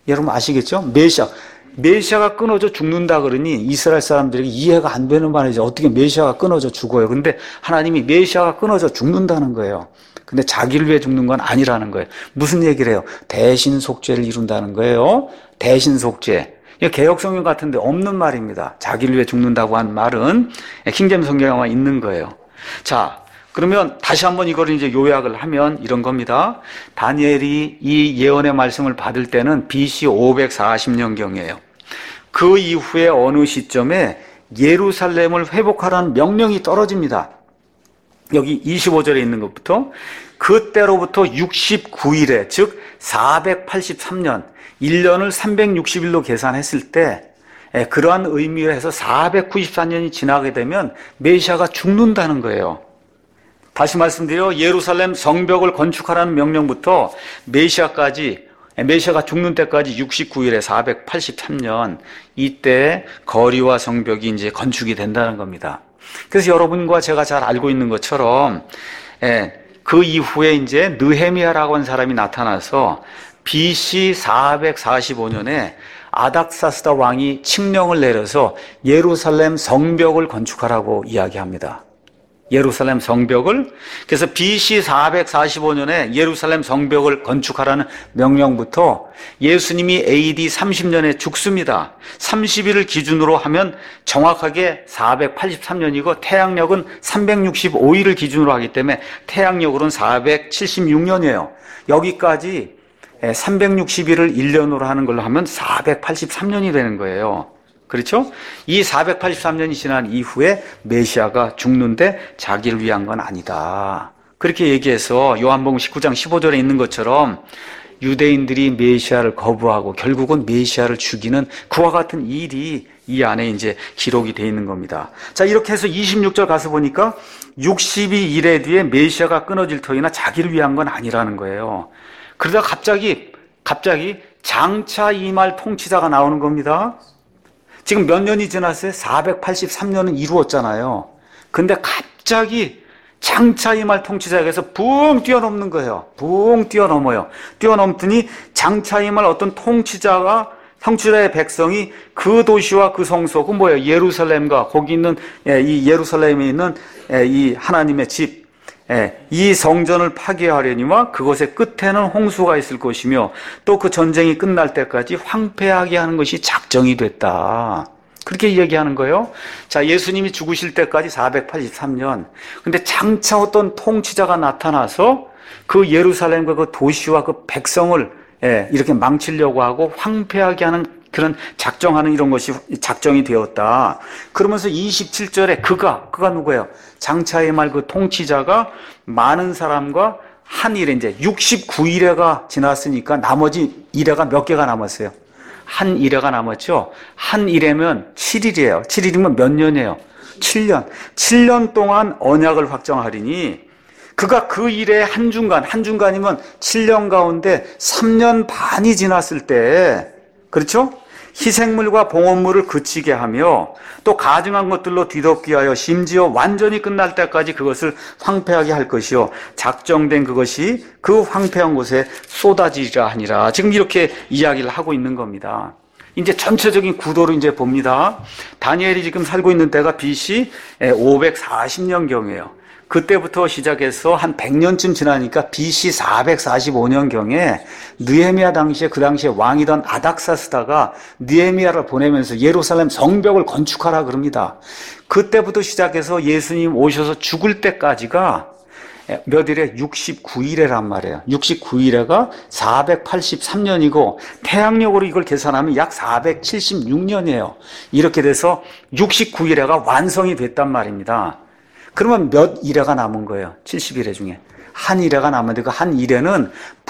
여러분 아시겠죠? 메시아. 메시아가 끊어져 죽는다 그러니 이스라엘 사람들에게 이해가 안 되는 말이죠. 어떻게 메시아가 끊어져 죽어요? 근데 하나님이 메시아가 끊어져 죽는다는 거예요. 근데 자기를 위해 죽는 건 아니라는 거예요. 무슨 얘기를 해요? 대신 속죄를 이룬다는 거예요. 대신 속죄. 개역 성경 같은데 없는 말입니다. 자기를 위해 죽는다고 한 말은 킹제임스 성경에만 있는 거예요. 자, 그러면 다시 한번 이걸 이제 요약을 하면 이런 겁니다. 다니엘이 이 예언의 말씀을 받을 때는 비씨 오백사십 년경이에요. 그 이후에 어느 시점에 예루살렘을 회복하라는 명령이 떨어집니다. 여기 이십오 절에 있는 것부터 그때로부터 육십구 일에 즉 사백팔십삼 년 일 년을 삼백육십 일로 계산했을 때 그러한 의미로 해서 사백구십사 년이 지나게 되면 메시아가 죽는다는 거예요. 다시 말씀드려 예루살렘 성벽을 건축하라는 명령부터 메시아까지 메시아가 죽는 때까지 육십구 일에 사백팔십삼 년 이때 거리와 성벽이 이제 건축이 된다는 겁니다. 그래서 여러분과 제가 잘 알고 있는 것처럼 그 이후에 이제 느헤미야라고 하는 사람이 나타나서 비씨 사백사십오 년에 아닥사스다 왕이 칙령을 내려서 예루살렘 성벽을 건축하라고 이야기합니다. 예루살렘 성벽을 그래서 비씨 사백사십오 년에 예루살렘 성벽을 건축하라는 명령부터 예수님이 에이디 삼십 년에 죽습니다. 삼십 일을 기준으로 하면 정확하게 사백팔십삼 년이고 태양력은 삼백육십오 일을 기준으로 하기 때문에 태양력으로는 사백칠십육 년이에요. 여기까지 삼백육십 일을 일 년으로 하는 걸로 하면 사백팔십삼 년이 되는 거예요. 그렇죠? 이 사백팔십삼 년이 지난 이후에 메시아가 죽는데 자기를 위한 건 아니다. 그렇게 얘기해서 요한복음 십구 장 십오 절에 있는 것처럼 유대인들이 메시아를 거부하고 결국은 메시아를 죽이는 그와 같은 일이 이 안에 이제 기록이 되어 있는 겁니다. 자, 이렇게 해서 이십육 절 가서 보니까 육십이 일에 뒤에 메시아가 끊어질 터이나 자기를 위한 건 아니라는 거예요. 그러다 갑자기 갑자기 장차 이말 통치자가 나오는 겁니다. 지금 몇 년이 지났어요? 사백팔십삼 년은 이루었잖아요. 근데 갑자기 장차 이말 통치자에게서 붕 뛰어넘는 거예요. 붕 뛰어넘어요. 뛰어넘더니 장차 이말 어떤 통치자가 통치자의 백성이 그 도시와 그 성소, 그 뭐예요? 예루살렘과 거기 있는 이 예루살렘에 있는 이 하나님의 집, 이 성전을 파괴하려니와 그것의 끝에는 홍수가 있을 것이며 또 그 전쟁이 끝날 때까지 황폐하게 하는 것이 작정이 됐다. 그렇게 얘기하는 거예요. 자, 예수님이 죽으실 때까지 사백팔십삼 년. 근데 장차 어떤 통치자가 나타나서 그 예루살렘과 그 도시와 그 백성을 이렇게 망치려고 하고 황폐하게 하는 그런 작정하는 이런 것이 작정이 되었다. 그러면서 이십칠 절에 그가, 그가 누구예요? 장차의 말 그 통치자가 많은 사람과 한 일에 이제 육십구 일회가 지났으니까 나머지 일회가 몇 개가 남았어요? 한 일회가 남았죠? 한 일회면 칠 일이에요. 칠 일이면 몇 년이에요? 칠 년. 칠 년 동안 언약을 확정하리니 그가 그 일에 한중간, 한중간이면 칠 년 가운데 삼 년 반이 지났을 때, 그렇죠? 희생물과 봉헌물을 그치게 하며 또 가증한 것들로 뒤덮게 하여 심지어 완전히 끝날 때까지 그것을 황폐하게 할 것이요 작정된 그것이 그 황폐한 곳에 쏟아지리라 하니라. 지금 이렇게 이야기를 하고 있는 겁니다. 이제 전체적인 구도를 이제 봅니다. 다니엘이 지금 살고 있는 때가 비씨 오백사십 년경이에요. 그때부터 시작해서 한 백 년쯤 지나니까 비씨 사백사십오 년경에 느헤미야 당시에 그 당시에 왕이던 아닥사스다가 느헤미야를 보내면서 예루살렘 성벽을 건축하라 그럽니다. 그때부터 시작해서 예수님 오셔서 죽을 때까지가 몇 일에? 육십구 일회란 말이에요. 육십구 일회가 사백팔십삼 년이고 태양력으로 이걸 계산하면 약 사백칠십육 년이에요. 이렇게 돼서 육십구 일회가 완성이 됐단 말입니다. 그러면 몇 일회가 남은 거예요? 칠십 일회 중에. 한 일회가 남았는데 그 한 일회는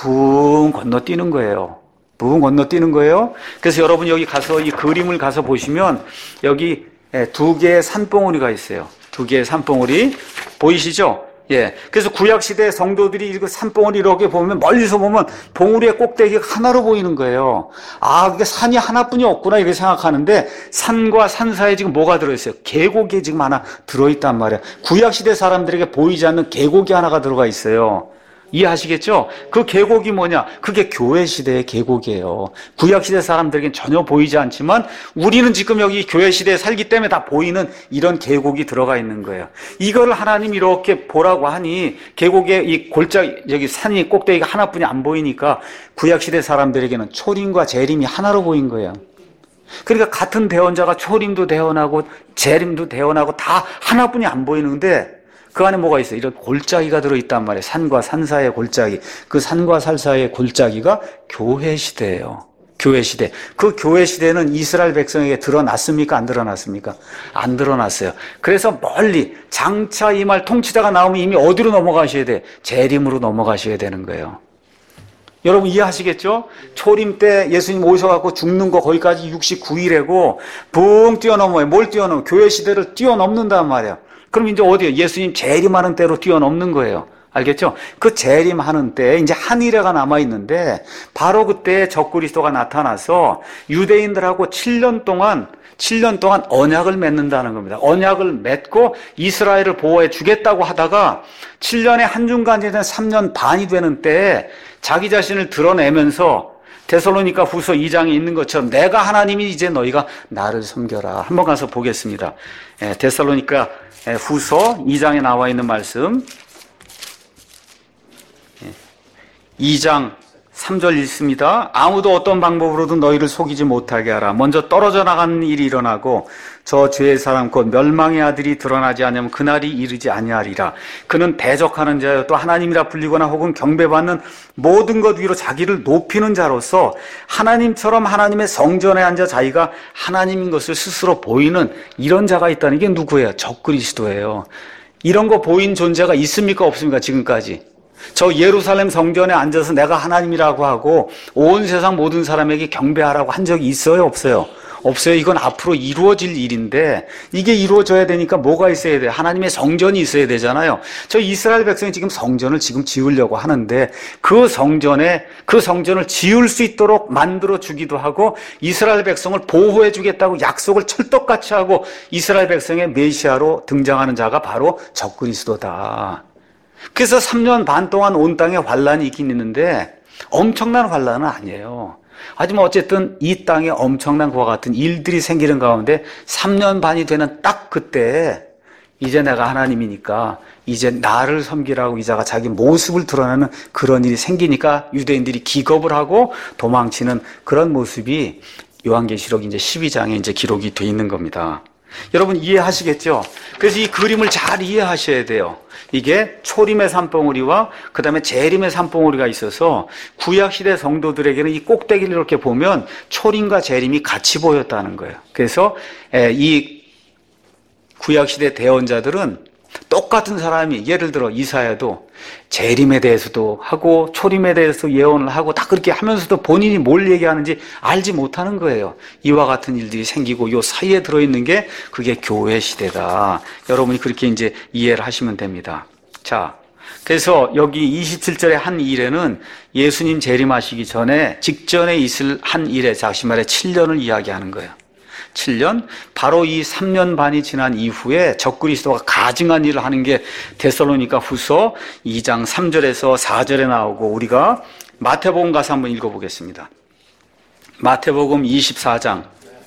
붕 건너뛰는 거예요. 붕 건너뛰는 거예요. 그래서 여러분 여기 가서 이 그림을 가서 보시면 여기 두 개의 산봉우리가 있어요. 두 개의 산봉우리. 보이시죠? 예. 그래서 구약시대 성도들이 이거 산봉우리 이렇게 보면 멀리서 보면 봉우리의 꼭대기가 하나로 보이는 거예요. 아, 그게 산이 하나뿐이 없구나 이렇게 생각하는데 산과 산 사이에 지금 뭐가 들어있어요? 계곡이 지금 하나 들어있단 말이에요. 구약시대 사람들에게 보이지 않는 계곡이 하나가 들어가 있어요. 이해하시겠죠? 그 계곡이 뭐냐? 그게 교회 시대의 계곡이에요. 구약 시대 사람들에겐 전혀 보이지 않지만 우리는 지금 여기 교회 시대에 살기 때문에 다 보이는 이런 계곡이 들어가 있는 거예요. 이거를 하나님 이렇게 보라고 하니 계곡에 이 골짜 여기 산이 꼭대기가 하나뿐이 안 보이니까 구약 시대 사람들에게는 초림과 재림이 하나로 보인 거예요. 그러니까 같은 대언자가 초림도 대언하고 재림도 대언하고 다 하나뿐이 안 보이는데 그 안에 뭐가 있어요? 이런 골짜기가 들어있단 말이에요. 산과 산 사이의 골짜기. 그 산과 산 사이의 골짜기가 교회 시대예요. 교회 시대. 그 교회 시대는 이스라엘 백성에게 드러났습니까? 안 드러났습니까? 안 드러났어요. 그래서 멀리 장차 임할 통치자가 나오면 이미 어디로 넘어가셔야 돼? 재림으로 넘어가셔야 되는 거예요. 여러분 이해하시겠죠? 초림 때 예수님 오셔갖고 죽는 거 거기까지 육십구 일이고 붕 뛰어넘어요. 뭘 뛰어넘어? 교회 시대를 뛰어넘는단 말이에요. 그럼 이제 어디에요? 예수님 재림하는 때로 뛰어넘는 거예요. 알겠죠? 그 재림하는 때 이제 한 일회가 남아있는데 바로 그때 적그리스도가 나타나서 유대인들하고 칠 년 동안 칠 년 동안 언약을 맺는다는 겁니다. 언약을 맺고 이스라엘을 보호해 주겠다고 하다가 칠 년에 한중간이 되는 삼 년 반이 되는 때에 자기 자신을 드러내면서 데살로니가 후서 이 장에 있는 것처럼 내가 하나님이 이제 너희가 나를 섬겨라. 한번 가서 보겠습니다. 데살로니가 후서 이 장에 나와 있는 말씀 이 장 삼 절 읽습니다. 아무도 어떤 방법으로든 너희를 속이지 못하게 하라. 먼저 떨어져 나가는 일이 일어나고 저 죄의 사람 곧 멸망의 아들이 드러나지 않으면 그날이 이르지 아니하리라. 그는 대적하는 자여 또 하나님이라 불리거나 혹은 경배받는 모든 것 위로 자기를 높이는 자로서 하나님처럼 하나님의 성전에 앉아 자기가 하나님인 것을 스스로 보이는 이런 자가 있다는 게 누구예요? 적그리스도예요. 이런 거 보인 존재가 있습니까? 없습니까? 지금까지. 저 예루살렘 성전에 앉아서 내가 하나님이라고 하고 온 세상 모든 사람에게 경배하라고 한 적이 있어요? 없어요? 없어요. 이건 앞으로 이루어질 일인데 이게 이루어져야 되니까 뭐가 있어야 돼요? 하나님의 성전이 있어야 되잖아요. 저 이스라엘 백성이 지금 성전을 지금 지으려고 하는데 그 성전에 그 성전을 지을 수 있도록 만들어 주기도 하고 이스라엘 백성을 보호해 주겠다고 약속을 철떡같이 하고 이스라엘 백성의 메시아로 등장하는 자가 바로 적그리스도다. 그래서 삼 년 반 동안 온 땅에 환란이 있긴 있는데 엄청난 환란은 아니에요. 하지만 어쨌든 이 땅에 엄청난 그와 같은 일들이 생기는 가운데 삼 년 반이 되는 딱 그때 이제 내가 하나님이니까 이제 나를 섬기라고 이자가 자기 모습을 드러내는 그런 일이 생기니까 유대인들이 기겁을 하고 도망치는 그런 모습이 요한계시록 이제 십이 장에 이제 기록이 돼 있는 겁니다. 여러분 이해하시겠죠? 그래서 이 그림을 잘 이해하셔야 돼요. 이게 초림의 산봉우리와 그 다음에 재림의 산봉우리가 있어서 구약시대 성도들에게는 이 꼭대기를 이렇게 보면 초림과 재림이 같이 보였다는 거예요. 그래서 이 구약시대 대언자들은 똑같은 사람이 예를 들어 이사야도 재림에 대해서도 하고 초림에 대해서 예언을 하고 다 그렇게 하면서도 본인이 뭘 얘기하는지 알지 못하는 거예요. 이와 같은 일들이 생기고 요 사이에 들어있는 게 그게 교회 시대다. 여러분이 그렇게 이제 이해를 하시면 됩니다. 자, 그래서 여기 이십칠 절의 한 일에는 예수님 재림하시기 전에 직전에 있을 한 일에 다시 말해 칠 년을 이야기하는 거예요. 칠 년, 바로 이 삼 년 반이 지난 이후에 적그리스도가 가증한 일을 하는 게 데살로니가 후서 이 장 삼 절에서 사 절에 나오고 우리가 마태복음 가서 한번 읽어보겠습니다. 마태복음 이십사 장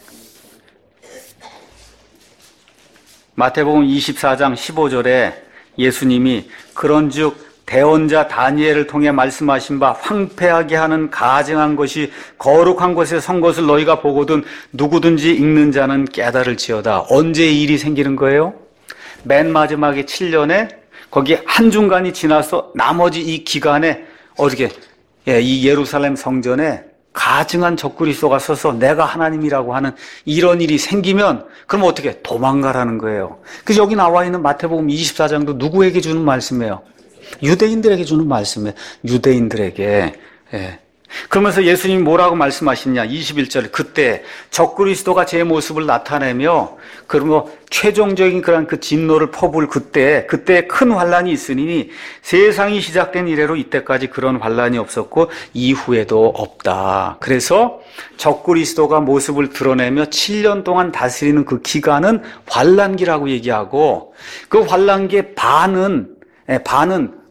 마태복음 이십사 장 십오 절에 예수님이 그런즉 대언자 다니엘을 통해 말씀하신 바 황폐하게 하는 가증한 것이 거룩한 곳에 선 것을 너희가 보거든 누구든지 읽는 자는 깨달을지어다. 언제 이 일이 생기는 거예요? 맨 마지막에 칠 년에 거기 한중간이 지나서 나머지 이 기간에 어떻게 예, 이 예루살렘 성전에 가증한 적그리스도가 서서 내가 하나님이라고 하는 이런 일이 생기면 그럼 어떻게 도망가라는 거예요. 그래서 여기 나와 있는 마태복음 이십사 장도 누구에게 주는 말씀이에요? 유대인들에게 주는 말씀이에요. 유대인들에게. 예. 그러면서 예수님이 뭐라고 말씀하시냐? 이십일 절 그때 적그리스도가 제 모습을 나타내며 그리고 최종적인 그런 그 진노를 퍼부을 그때 그때 큰 환란이 있으니 세상이 시작된 이래로 이때까지 그런 환란이 없었고 이후에도 없다. 그래서 적그리스도가 모습을 드러내며 칠 년 동안 다스리는 그 기간은 환란기라고 얘기하고 그 환란기의 반은 반은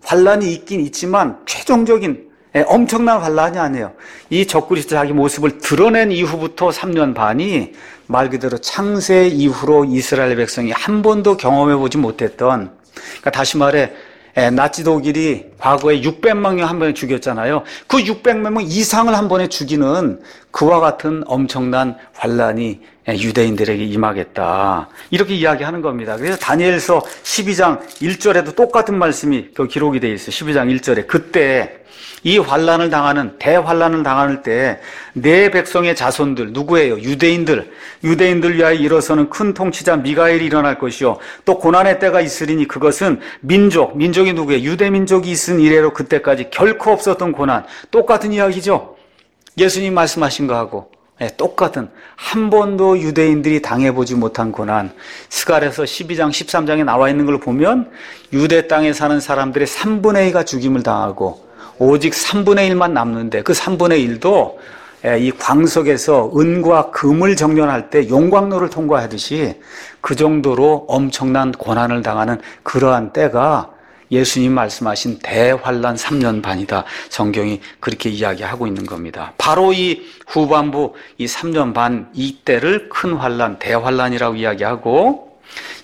환란이 있긴 있지만 최종적인 엄청난 환란이 아니에요. 이 적그리스도 자기 모습을 드러낸 이후부터 삼 년 반이 말 그대로 창세 이후로 이스라엘 백성이 한 번도 경험해보지 못했던, 그러니까 다시 말해 나치 독일이 과거에 육백만 명 한 번에 죽였잖아요. 그 육백만 명 이상을 한 번에 죽이는 그와 같은 엄청난 환란이 유대인들에게 임하겠다, 이렇게 이야기하는 겁니다. 그래서 다니엘서 십이 장 일 절에도 똑같은 말씀이 그 기록이 되어 있어요. 십이 장 일 절에 그때 이 환란을 당하는, 대환란을 당할 때 내 백성의 자손들, 누구예요? 유대인들. 유대인들 위하여 일어서는 큰 통치자 미가엘이 일어날 것이요, 또 고난의 때가 있으리니 그것은 민족, 민족이 누구예요? 유대 민족이 있은 이래로 그때까지 결코 없었던 고난. 똑같은 이야기죠. 예수님 말씀하신 거하고 네, 똑같은, 한 번도 유대인들이 당해보지 못한 고난. 스갈에서 십이 장 십삼 장에 나와 있는 걸 보면 유대 땅에 사는 사람들의 삼분의 이가 죽임을 당하고 오직 삼분의 일만 남는데, 그 삼분의 일도 이 광석에서 은과 금을 정련할 때 용광로를 통과하듯이 그 정도로 엄청난 고난을 당하는 그러한 때가 예수님 말씀하신 대환란 삼 년 반이다. 성경이 그렇게 이야기하고 있는 겁니다. 바로 이 후반부 이 삼 년 반 이때를 큰 환란, 대환란이라고 이야기하고,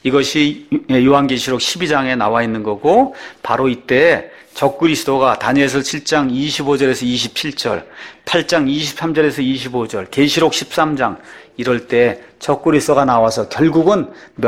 이것이 요한계시록 십이 장에 나와 있는 거고, 바로 이때 적그리스도가 다니엘서 칠 장 이십오 절에서 이십칠 절, 팔 장 이십삼 절에서 이십오 절, 계시록 십삼 장 이럴 때 적그리스도가 나와서 결국은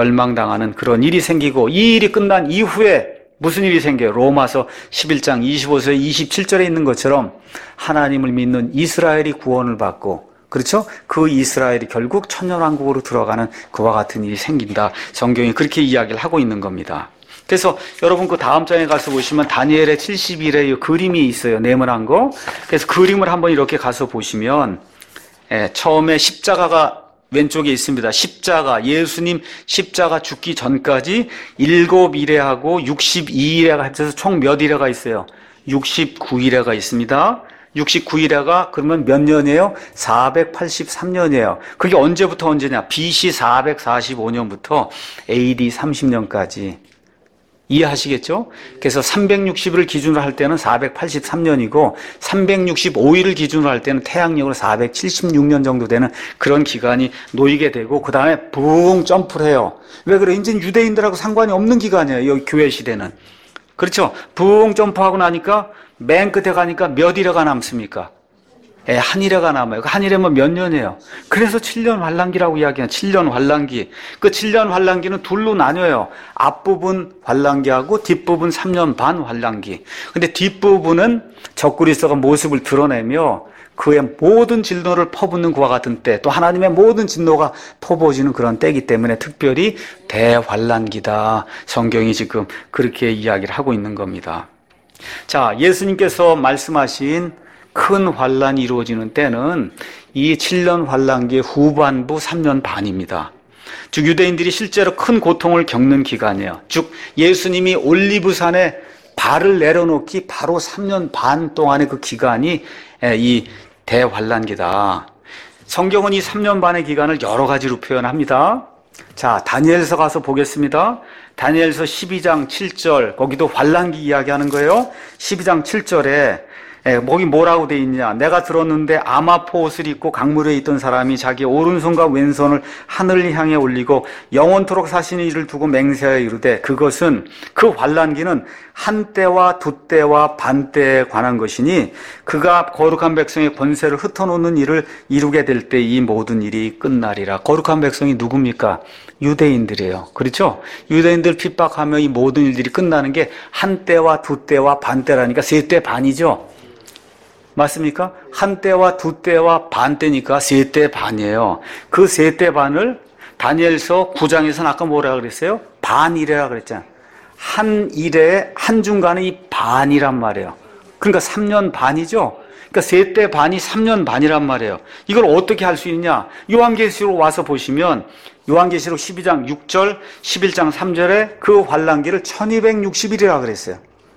멸망당하는 그런 일이 생기고, 이 일이 끝난 이후에 무슨 일이 생겨요? 로마서 십일 장 이십오 절에서 이십칠 절에 있는 것처럼 하나님을 믿는 이스라엘이 구원을 받고, 그렇죠? 그 이스라엘이 결국 천년왕국으로 들어가는 그와 같은 일이 생긴다. 성경이 그렇게 이야기를 하고 있는 겁니다. 그래서 여러분 그 다음 장에 가서 보시면 다니엘의 칠십 일의 그림이 있어요. 네모난 거. 그래서 그림을 한번 이렇게 가서 보시면, 예, 처음에 십자가가 왼쪽에 있습니다. 십자가, 예수님 십자가 죽기 전까지 일곱 일회하고 육십이 일회가 합쳐서 총 몇 일회가 있어요? 육십구 일회가 있습니다. 육십구 일회가 그러면 몇 년이에요? 사백팔십삼 년이에요. 그게 언제부터 언제냐? 비씨 사백사십오 년부터 에이디 삼십 년까지. 이해하시겠죠? 그래서 삼백육십 일을 기준으로 할 때는 사백팔십삼 년이고 삼백육십오 일을 기준으로 할 때는 태양력으로 사백칠십육 년 정도 되는 그런 기간이 놓이게 되고, 그 다음에 붕 점프를 해요. 왜 그래? 이제 유대인들하고 상관이 없는 기간이에요. 여기 교회 시대는. 그렇죠? 붕 점프하고 나니까 맨 끝에 가니까 몇 일회가 남습니까? 예, 한 일회가 남아요. 그 한 일회면 몇 년이에요? 그래서 칠 년 환란기라고 이야기해요. 칠 년 환란기. 그 칠 년 환란기는 둘로 나뉘어요. 앞부분 환란기하고 뒷부분 삼 년 반 환란기. 근데 뒷부분은 적그리스도가 모습을 드러내며 그의 모든 진노를 퍼붓는 그와 같은 때, 또 하나님의 모든 진노가 퍼부어지는 그런 때이기 때문에 특별히 대환란기다. 성경이 지금 그렇게 이야기를 하고 있는 겁니다. 자, 예수님께서 말씀하신 큰 환란이 이루어지는 때는 이 칠 년 환란기의 후반부 삼 년 반입니다. 즉 유대인들이 실제로 큰 고통을 겪는 기간이에요. 즉 예수님이 올리브산에 발을 내려놓기 바로 삼 년 반 동안의 그 기간이 이 대환란기다. 성경은 이 삼 년 반의 기간을 여러 가지로 표현합니다. 자, 다니엘서 가서 보겠습니다. 다니엘서 십이 장 칠 절, 거기도 환란기 이야기하는 거예요. 십이 장 칠 절에 예, 거기 뭐라고 돼 있냐? 내가 들었는데 아마포 옷을 입고 강물에 있던 사람이 자기 오른손과 왼손을 하늘을 향해 올리고 영원토록 사시는 이를 두고 맹세하여 이르되, 그것은 그 환란기는 한 때와 두 때와 반 때에 관한 것이니 그가 거룩한 백성의 권세를 흩어놓는 일을 이루게 될 때 이 모든 일이 끝나리라. 거룩한 백성이 누굽니까? 유대인들이에요. 그렇죠? 유대인들 핍박하며 이 모든 일들이 끝나는 게 한 때와 두 때와 반 때라니까 세 때 반이죠. 맞습니까? 한 때와 두 때와 반 때니까 세 때 반이에요. 그 세 때 반을 다니엘서 구 장에서는 아까 뭐라 그랬어요? 반일회라 그랬잖아요. 한 일에 한 중간에 이 반이란 말이에요. 그러니까 삼 년 반이죠. 그러니까 세 때 반이 삼 년 반이란 말이에요. 이걸 어떻게 할 수 있냐? 요한계시록 와서 보시면 요한계시록 십이 장 육 절, 십일 장 삼 절에 그 환란기를 천이백육십 일이라 그랬어요.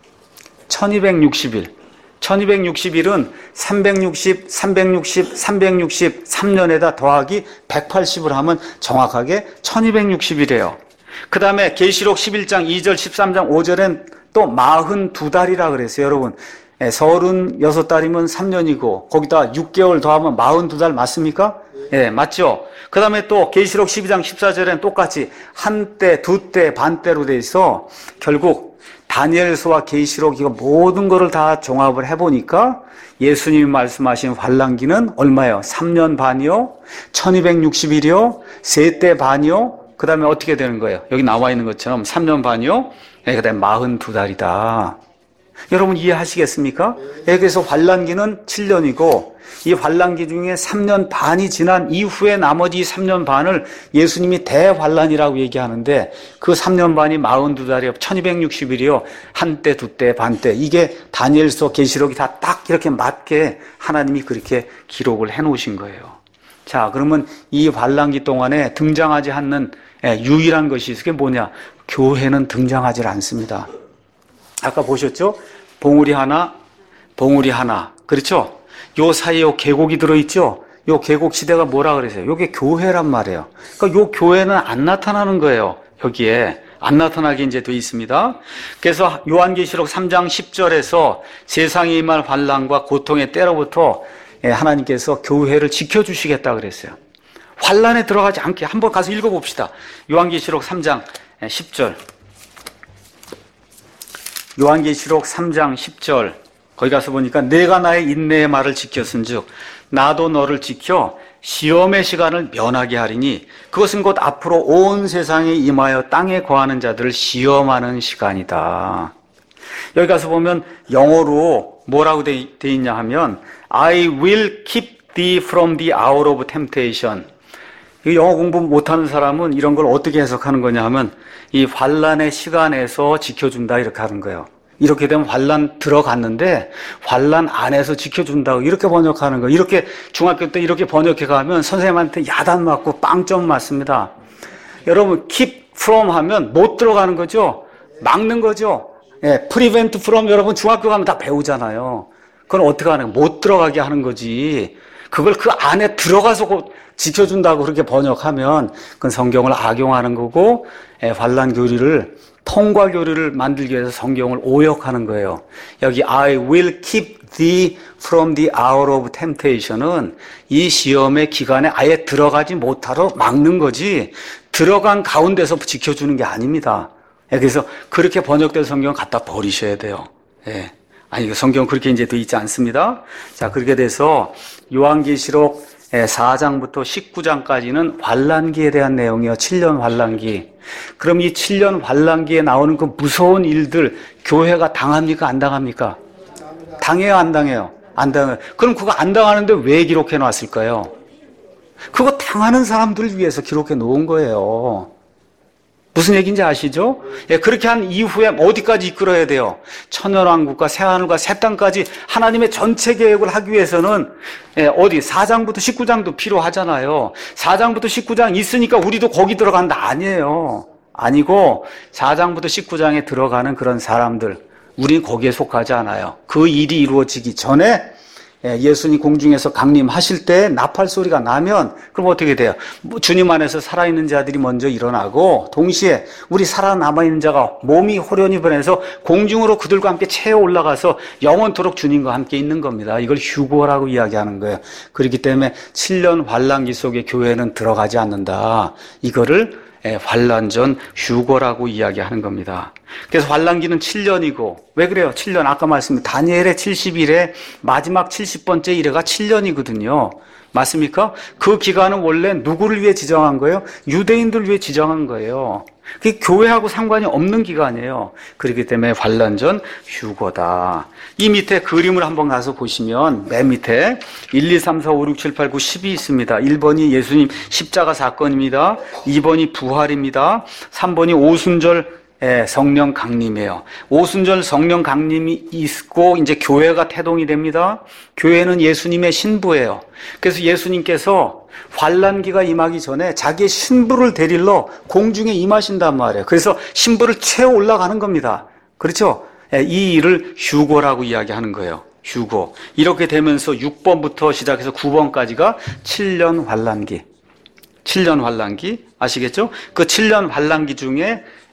천이백육십 일. 천이백육십 일은 삼백육십, 삼백육십, 삼백육십, 삼 년에다 더하기 백팔십을 하면 정확하게 천이백육십 일이에요. 그 다음에 계시록 십일 장 이 절, 십삼 장 오 절엔 또 마흔두 달이라 그랬어요. 여러분, 예, 서른여섯 달이면 삼 년이고 거기다 육 개월 더하면 마흔두 달 맞습니까? 예, 맞죠? 그 다음에 또 계시록 십이 장 십사 절에는 똑같이 한때, 두때, 반때로 돼 있어. 결국 다니엘서와 계시록 이거 모든 거를 다 종합을 해보니까 예수님이 말씀하신 환란기는 얼마예요? 삼 년 반이요? 천이백육십 일이요? 세 때 반이요? 그 다음에 어떻게 되는 거예요? 여기 나와 있는 것처럼 삼 년 반이요? 예, 그 다음에 마흔두 달이다. 여러분 이해하시겠습니까? 예, 그래서 환란기는 칠 년이고 이 환란기 중에 삼 년 반이 지난 이후에 나머지 삼 년 반을 예수님이 대환란이라고 얘기하는데 그 삼 년 반이 마흔두 달이요, 천이백육십 일이요, 한때, 두때, 반때. 이게 다니엘서, 계시록이 다 딱 이렇게 맞게 하나님이 그렇게 기록을 해놓으신 거예요. 자, 그러면 이 환란기 동안에 등장하지 않는 유일한 것이 그게 뭐냐? 교회는 등장하지 않습니다. 아까 보셨죠? 봉우리 하나, 봉우리 하나. 그렇죠? 요 사이에 요 계곡이 들어있죠? 요 계곡 시대가 뭐라 그러세요? 요게 교회란 말이에요. 그러니까 요 교회는 안 나타나는 거예요. 여기에. 안 나타나게 이제 돼 있습니다. 그래서 요한계시록 삼 장 십 절에서 세상에 임할 환난과 고통의 때로부터 하나님께서 교회를 지켜주시겠다 그랬어요. 환난에 들어가지 않게 한번 가서 읽어봅시다. 요한계시록 삼 장 십 절. 요한계시록 삼 장 십 절. 거기 가서 보니까 내가 나의 인내의 말을 지켰은즉 나도 너를 지켜 시험의 시간을 면하게 하리니 그것은 곧 앞으로 온 세상에 임하여 땅에 거하는 자들을 시험하는 시간이다. 여기 가서 보면 영어로 뭐라고 돼 있냐 하면 I will keep thee from the hour of temptation. 영어 공부 못하는 사람은 이런 걸 어떻게 해석하는 거냐 하면 이 환난의 시간에서 지켜준다 이렇게 하는 거예요. 이렇게 되면 환난 들어갔는데 환난 안에서 지켜준다고 이렇게 번역하는 거예요. 이렇게 중학교 때 이렇게 번역해 가면 선생님한테 야단 맞고 빵점 맞습니다. 여러분 keep from 하면 못 들어가는 거죠. 막는 거죠. 예, prevent from 여러분 중학교 가면 다 배우잖아요. 그건 어떻게 하는 거예요? 못 들어가게 하는 거지. 그걸 그 안에 들어가서 지켜준다고 그렇게 번역하면 그건 성경을 악용하는 거고 예, 환난 교리를 통과 교리를 만들기 위해서 성경을 오역하는 거예요. 여기 I will keep thee from the hour of temptation은 이 시험의 기간에 아예 들어가지 못하러 막는 거지 들어간 가운데서 지켜주는 게 아닙니다. 그래서 그렇게 번역된 성경은 갖다 버리셔야 돼요. 예. 아니, 성경은 그렇게 이제 돼 있지 않습니다. 자, 그렇게 돼서 요한계시록 사 장부터 십구 장까지는 환란기에 대한 내용이요. 칠 년 환란기. 그럼 이 칠 년 환란기에 나오는 그 무서운 일들 교회가 당합니까? 안 당합니까? 당해요? 안 당해요? 안 당해요. 그럼 그거 안 당하는데 왜 기록해 놨을까요? 그거 당하는 사람들을 위해서 기록해 놓은 거예요. 무슨 얘기인지 아시죠? 예, 그렇게 한 이후에 어디까지 이끌어야 돼요? 천연왕국과 새하늘과 새 땅까지 하나님의 전체 계획을 하기 위해서는 예, 어디 사 장부터 십구 장도 필요하잖아요. 사 장부터 십구 장 있으니까 우리도 거기 들어간다 아니에요. 아니고 사 장부터 십구 장에 들어가는 그런 사람들 우리는 거기에 속하지 않아요. 그 일이 이루어지기 전에 예수님 공중에서 강림하실 때 나팔 소리가 나면 그럼 어떻게 돼요? 주님 안에서 살아있는 자들이 먼저 일어나고 동시에 우리 살아남아있는 자가 몸이 호련히 변해서 공중으로 그들과 함께 채어 올라가서 영원토록 주님과 함께 있는 겁니다. 이걸 휴거라고 이야기하는 거예요. 그렇기 때문에 칠 년 환란기 속에 교회는 들어가지 않는다. 이거를 환란 전 휴거라고 이야기하는 겁니다. 그래서 환란기는 칠 년이고 왜 그래요? 칠 년 아까 말씀드린 다니엘의 칠십 일에 마지막 칠십 번째 일회가 칠 년이거든요. 맞습니까? 그 기간은 원래 누구를 위해 지정한 거예요? 유대인들을 위해 지정한 거예요. 그게 교회하고 상관이 없는 기간이에요. 그렇기 때문에 환란 전 휴거다. 이 밑에 그림을 한번 가서 보시면 맨 밑에 일, 이, 삼, 사, 오, 육, 칠, 팔, 구, 십이 있습니다. 일 번이 예수님 십자가 사건입니다. 이 번이 부활입니다. 삼 번이 오순절 성령 강림이에요. 오순절 성령 강림이 있고 이제 교회가 태동이 됩니다. 교회는 예수님의 신부예요. 그래서 예수님께서 환란기가 임하기 전에 자기의 신부를 데리러 공중에 임하신단 말이에요. 그래서 신부를 채워 올라가는 겁니다. 그렇죠? 이 일을 휴거라고 이야기하는 거예요. 휴거. 이렇게 되면서 육 번부터 시작해서 구 번까지가 칠 년 환란기. 칠 년 환란기 아시겠죠? 그 칠 년 환란기 중에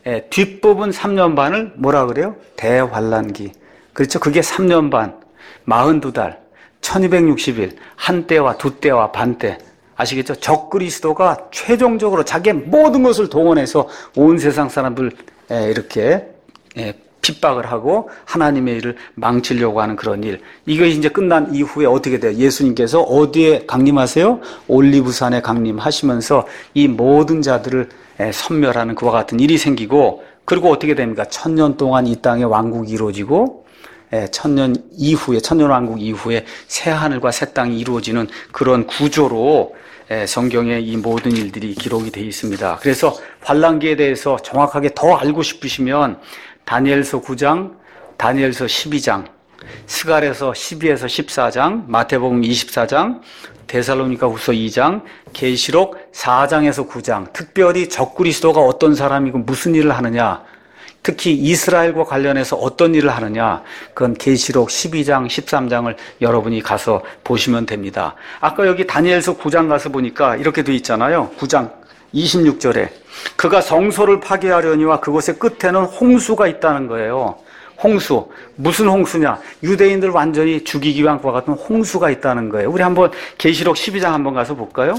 예, 뒷부분 삼 년 반을 뭐라 그래요? 대환란기. 그렇죠? 그게 삼 년 반, 사십이 달, 천이백육십 일, 한 때와 두 때와 반 때. 아시겠죠? 적그리스도가 최종적으로 자기의 모든 것을 동원해서 온 세상 사람들 이렇게 핍박을 하고 하나님의 일을 망치려고 하는 그런 일. 이것이 이제 끝난 이후에 어떻게 돼요? 예수님께서 어디에 강림하세요? 올리브산에 강림하시면서 이 모든 자들을 섬멸하는 그와 같은 일이 생기고, 그리고 어떻게 됩니까? 천년 동안 이 땅의 왕국이 이루어지고, 천년 이후에, 천년 왕국 이후에 새 하늘과 새 땅이 이루어지는 그런 구조로 성경에 이 모든 일들이 기록이 되어 있습니다. 그래서 환란기에 대해서 정확하게 더 알고 싶으시면 다니엘서 구 장, 다니엘서 십이 장, 스갈에서 십이에서 십사 장, 마태복음 이십사 장, 데살로니가 후서 이 장, 계시록 사 장에서 구 장, 특별히 적그리스도가 어떤 사람이고 무슨 일을 하느냐, 특히 이스라엘과 관련해서 어떤 일을 하느냐, 그건 계시록 십이 장, 십삼 장을 여러분이 가서 보시면 됩니다. 아까 여기 다니엘서 구 장 가서 보니까 이렇게 돼 있잖아요. 구 장 이십육 절에 그가 성소를 파괴하려니와 그곳의 끝에는 홍수가 있다는 거예요. 홍수. 무슨 홍수냐? 유대인들 완전히 죽이기 위한 것과 같은 홍수가 있다는 거예요. 우리 한번 계시록 십이 장 한번 가서 볼까요?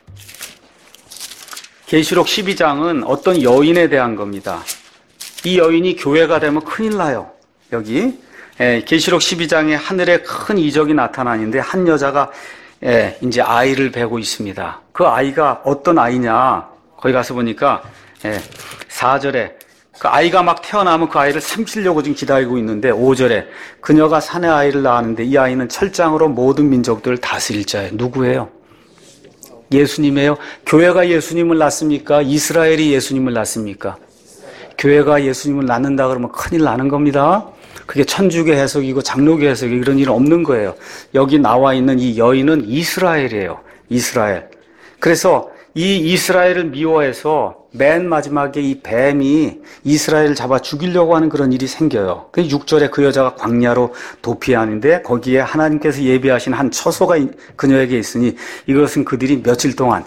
계시록 십이 장은 어떤 여인에 대한 겁니다. 이 여인이 교회가 되면 큰일 나요. 여기 예, 계시록 십이 장에 하늘에 큰 이적이 나타나는데 한 여자가 예, 이제 아이를 배고 있습니다. 그 아이가 어떤 아이냐? 거기 가서 보니까 예, 사 절에 그 아이가 막 태어나면 그 아이를 삼키려고 지금 기다리고 있는데, 오 절에 그녀가 사내 아이를 낳았는데 이 아이는 철장으로 모든 민족들을 다스릴 자예요. 누구예요? 예수님이에요. 교회가 예수님을 낳습니까? 이스라엘이 예수님을 낳습니까? 교회가 예수님을 낳는다 그러면 큰일 나는 겁니다. 그게 천주교 해석이고 장로교 해석이 이런 일은 없는 거예요. 여기 나와 있는 이 여인은 이스라엘이에요. 이스라엘. 그래서 이 이스라엘을 미워해서 맨 마지막에 이 뱀이 이스라엘을 잡아 죽이려고 하는 그런 일이 생겨요. 그 육 절에 그 여자가 광야로 도피하는데 거기에 하나님께서 예비하신 한 처소가 그녀에게 있으니 이것은 그들이 며칠 동안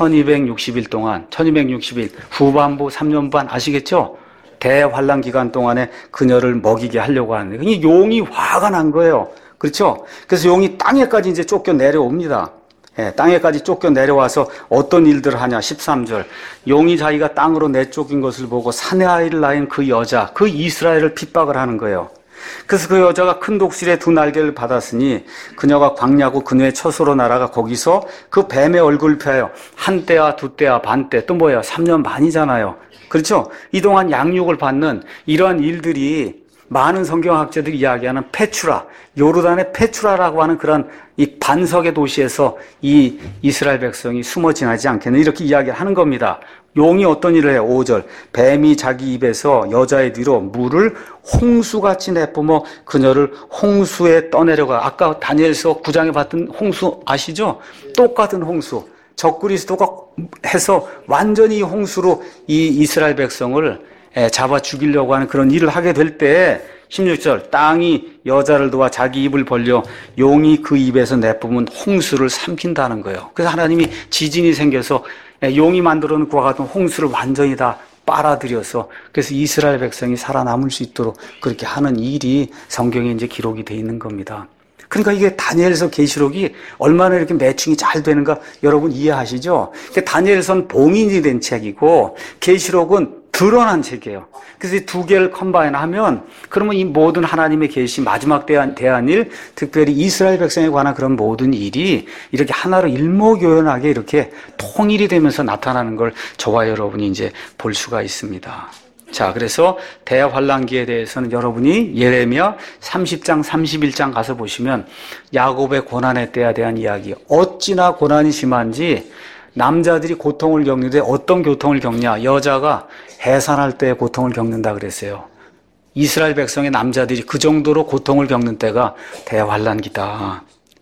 천이백육십 일 동안 천이백육십 일 후반부 삼 년 반 아시겠죠? 대환란 기간 동안에 그녀를 먹이게 하려고 하는데 이 용이 화가 난 거예요. 그렇죠? 그래서 용이 땅에까지 이제 쫓겨 내려옵니다. 예, 땅에까지 쫓겨 내려와서 어떤 일들을 하냐. 십삼 절 용이 자기가 땅으로 내쫓긴 것을 보고 사내 아이를 낳은 그 여자, 그 이스라엘을 핍박을 하는 거예요. 그래서 그 여자가 큰 독수리의 두 날개를 받았으니 그녀가 광야고 그녀의 처소로 날아가 거기서 그 뱀의 얼굴을 펴요. 한 때와 두 때와 반 때, 또 뭐예요? 삼 년 반이잖아요. 그렇죠? 이동안 양육을 받는 이러한 일들이 많은 성경학자들이 이야기하는 페추라, 요르단의 페추라라고 하는 그런 이 반석의 도시에서 이 이스라엘 백성이 숨어 지나지 않겠는 이렇게 이야기하는 겁니다. 용이 어떤 일을 해요? 오 절 뱀이 자기 입에서 여자의 뒤로 물을 홍수같이 내뿜어 그녀를 홍수에 떠내려가. 아까 다니엘서 구 장에 봤던 홍수 아시죠? 똑같은 홍수. 적그리스도가 해서 완전히 홍수로 이 이스라엘 백성을 잡아 죽이려고 하는 그런 일을 하게 될 때 십육 절 땅이 여자를 도와 자기 입을 벌려 용이 그 입에서 내뿜은 홍수를 삼킨다는 거예요. 그래서 하나님이 지진이 생겨서 용이 만들어 놓은 그와 같은 홍수를 완전히 다 빨아들여서 그래서 이스라엘 백성이 살아남을 수 있도록 그렇게 하는 일이 성경에 이제 기록이 되어 있는 겁니다. 그러니까 이게 다니엘서 계시록이 얼마나 이렇게 매칭이 잘 되는가 여러분 이해하시죠? 다니엘서는 봉인이 된 책이고 계시록은 드러난 책이에요. 그래서 이 두 개를 컴바인하면 그러면 이 모든 하나님의 계시 마지막 대한 대한 일, 특별히 이스라엘 백성에 관한 그런 모든 일이 이렇게 하나로 일목요연하게 이렇게 통일이 되면서 나타나는 걸 저와 여러분이 이제 볼 수가 있습니다. 자, 그래서 대환란기에 대해서는 여러분이 예레미야 삼십 장, 삼십일 장 가서 보시면 야곱의 고난의 때에 대한 이야기, 어찌나 고난이 심한지 남자들이 고통을 겪는데 어떤 고통을 겪냐? 여자가 해산할 때 고통을 겪는다 그랬어요. 이스라엘 백성의 남자들이 그 정도로 고통을 겪는 때가 대환란기다.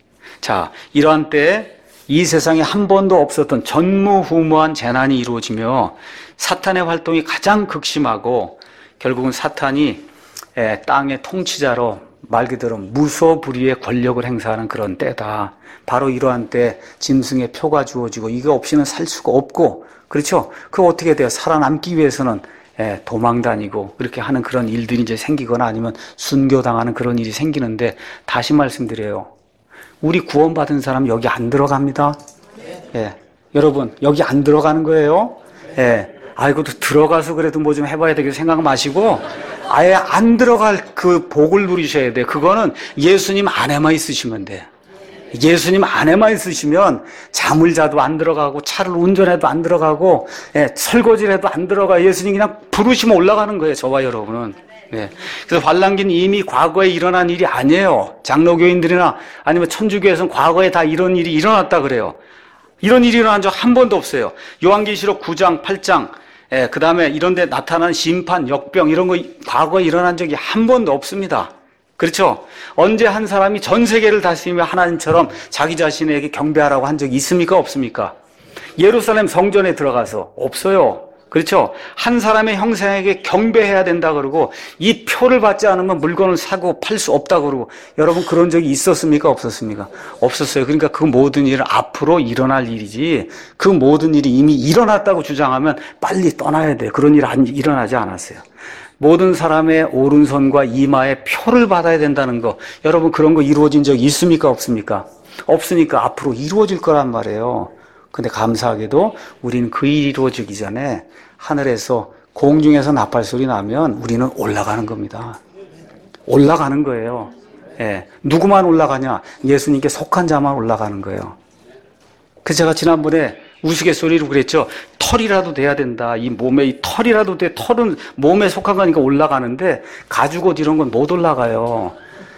자, 이러한 때에 이 세상에 한 번도 없었던 전무후무한 재난이 이루어지며 사탄의 활동이 가장 극심하고 결국은 사탄이 땅의 통치자로 말 그대로 무소불위의 권력을 행사하는 그런 때다. 바로 이러한 때 짐승의 표가 주어지고 이거 없이는 살 수가 없고, 그렇죠? 그거 어떻게 돼요? 살아남기 위해서는 예, 도망 다니고 그렇게 하는 그런 일들이 이제 생기거나 아니면 순교당하는 그런 일이 생기는데, 다시 말씀드려요. 우리 구원받은 사람 여기 안 들어갑니다. 예, 여러분 여기 안 들어가는 거예요. 예, 아이고 또 들어가서 그래도 뭐 좀 해봐야 되겠다 생각 마시고 아예 안 들어갈 그 복을 누리셔야 돼. 그거는 예수님 안에만 있으시면 돼. 예수님 안에만 있으시면 잠을 자도 안 들어가고 차를 운전해도 안 들어가고, 예, 설거지를 해도 안 들어가. 예수님 그냥 부르시면 올라가는 거예요, 저와 여러분은. 예. 그래서 환란기는 이미 과거에 일어난 일이 아니에요. 장로교인들이나 아니면 천주교에서는 과거에 다 이런 일이 일어났다 그래요. 이런 일이 일어난 적 한 번도 없어요. 요한계시록 구 장, 팔 장, 예, 그 다음에 이런 데 나타난 심판, 역병 이런 거 과거에 일어난 적이 한 번도 없습니다. 그렇죠? 언제 한 사람이 전 세계를 다스리며 하나님처럼 자기 자신에게 경배하라고 한 적이 있습니까? 없습니까? 예루살렘 성전에 들어가서 없어요. 그렇죠? 한 사람의 형상에게 경배해야 된다 그러고 이 표를 받지 않으면 물건을 사고 팔 수 없다 그러고, 여러분 그런 적이 있었습니까? 없었습니까? 없었어요. 그러니까 그 모든 일은 앞으로 일어날 일이지, 그 모든 일이 이미 일어났다고 주장하면 빨리 떠나야 돼요. 그런 일 안 일어나지 않았어요. 모든 사람의 오른손과 이마에 표를 받아야 된다는 거, 여러분 그런 거 이루어진 적이 있습니까? 없습니까? 없으니까 앞으로 이루어질 거란 말이에요. 근데 감사하게도 우리는 그 일이 이루어지기 전에 하늘에서 공중에서 나팔 소리 나면 우리는 올라가는 겁니다. 올라가는 거예요. 예. 누구만 올라가냐? 예수님께 속한 자만 올라가는 거예요. 그래서 제가 지난번에 우스갯소리로 그랬죠. 털이라도 돼야 된다. 이 몸에 이 털이라도 돼. 털은 몸에 속한 거니까 올라가는데 가죽옷 이런 건 못 올라가요.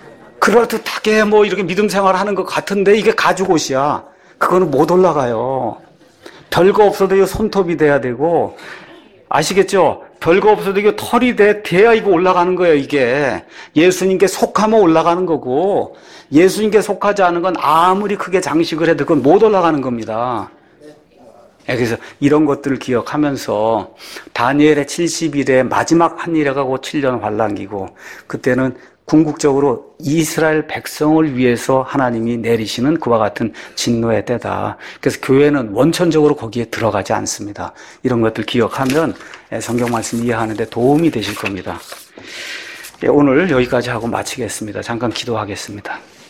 그럴듯하게 뭐 이렇게 믿음 생활 하는 것 같은데 이게 가죽옷이야. 그거는 못 올라가요. 별거 없어도 이거 손톱이 돼야 되고, 아시겠죠? 별거 없어도 이거 털이 돼, 돼야 이거 올라가는 거예요, 이게. 예수님께 속하면 올라가는 거고, 예수님께 속하지 않은 건 아무리 크게 장식을 해도 그건 못 올라가는 겁니다. 그래서 이런 것들을 기억하면서 다니엘의 칠십 일의 마지막 한 일에 가고 칠 년 환란기고, 그때는 궁극적으로 이스라엘 백성을 위해서 하나님이 내리시는 그와 같은 진노의 때다. 그래서 교회는 원천적으로 거기에 들어가지 않습니다. 이런 것들 기억하면 성경 말씀 이해하는 데 도움이 되실 겁니다. 오늘 여기까지 하고 마치겠습니다. 잠깐 기도하겠습니다.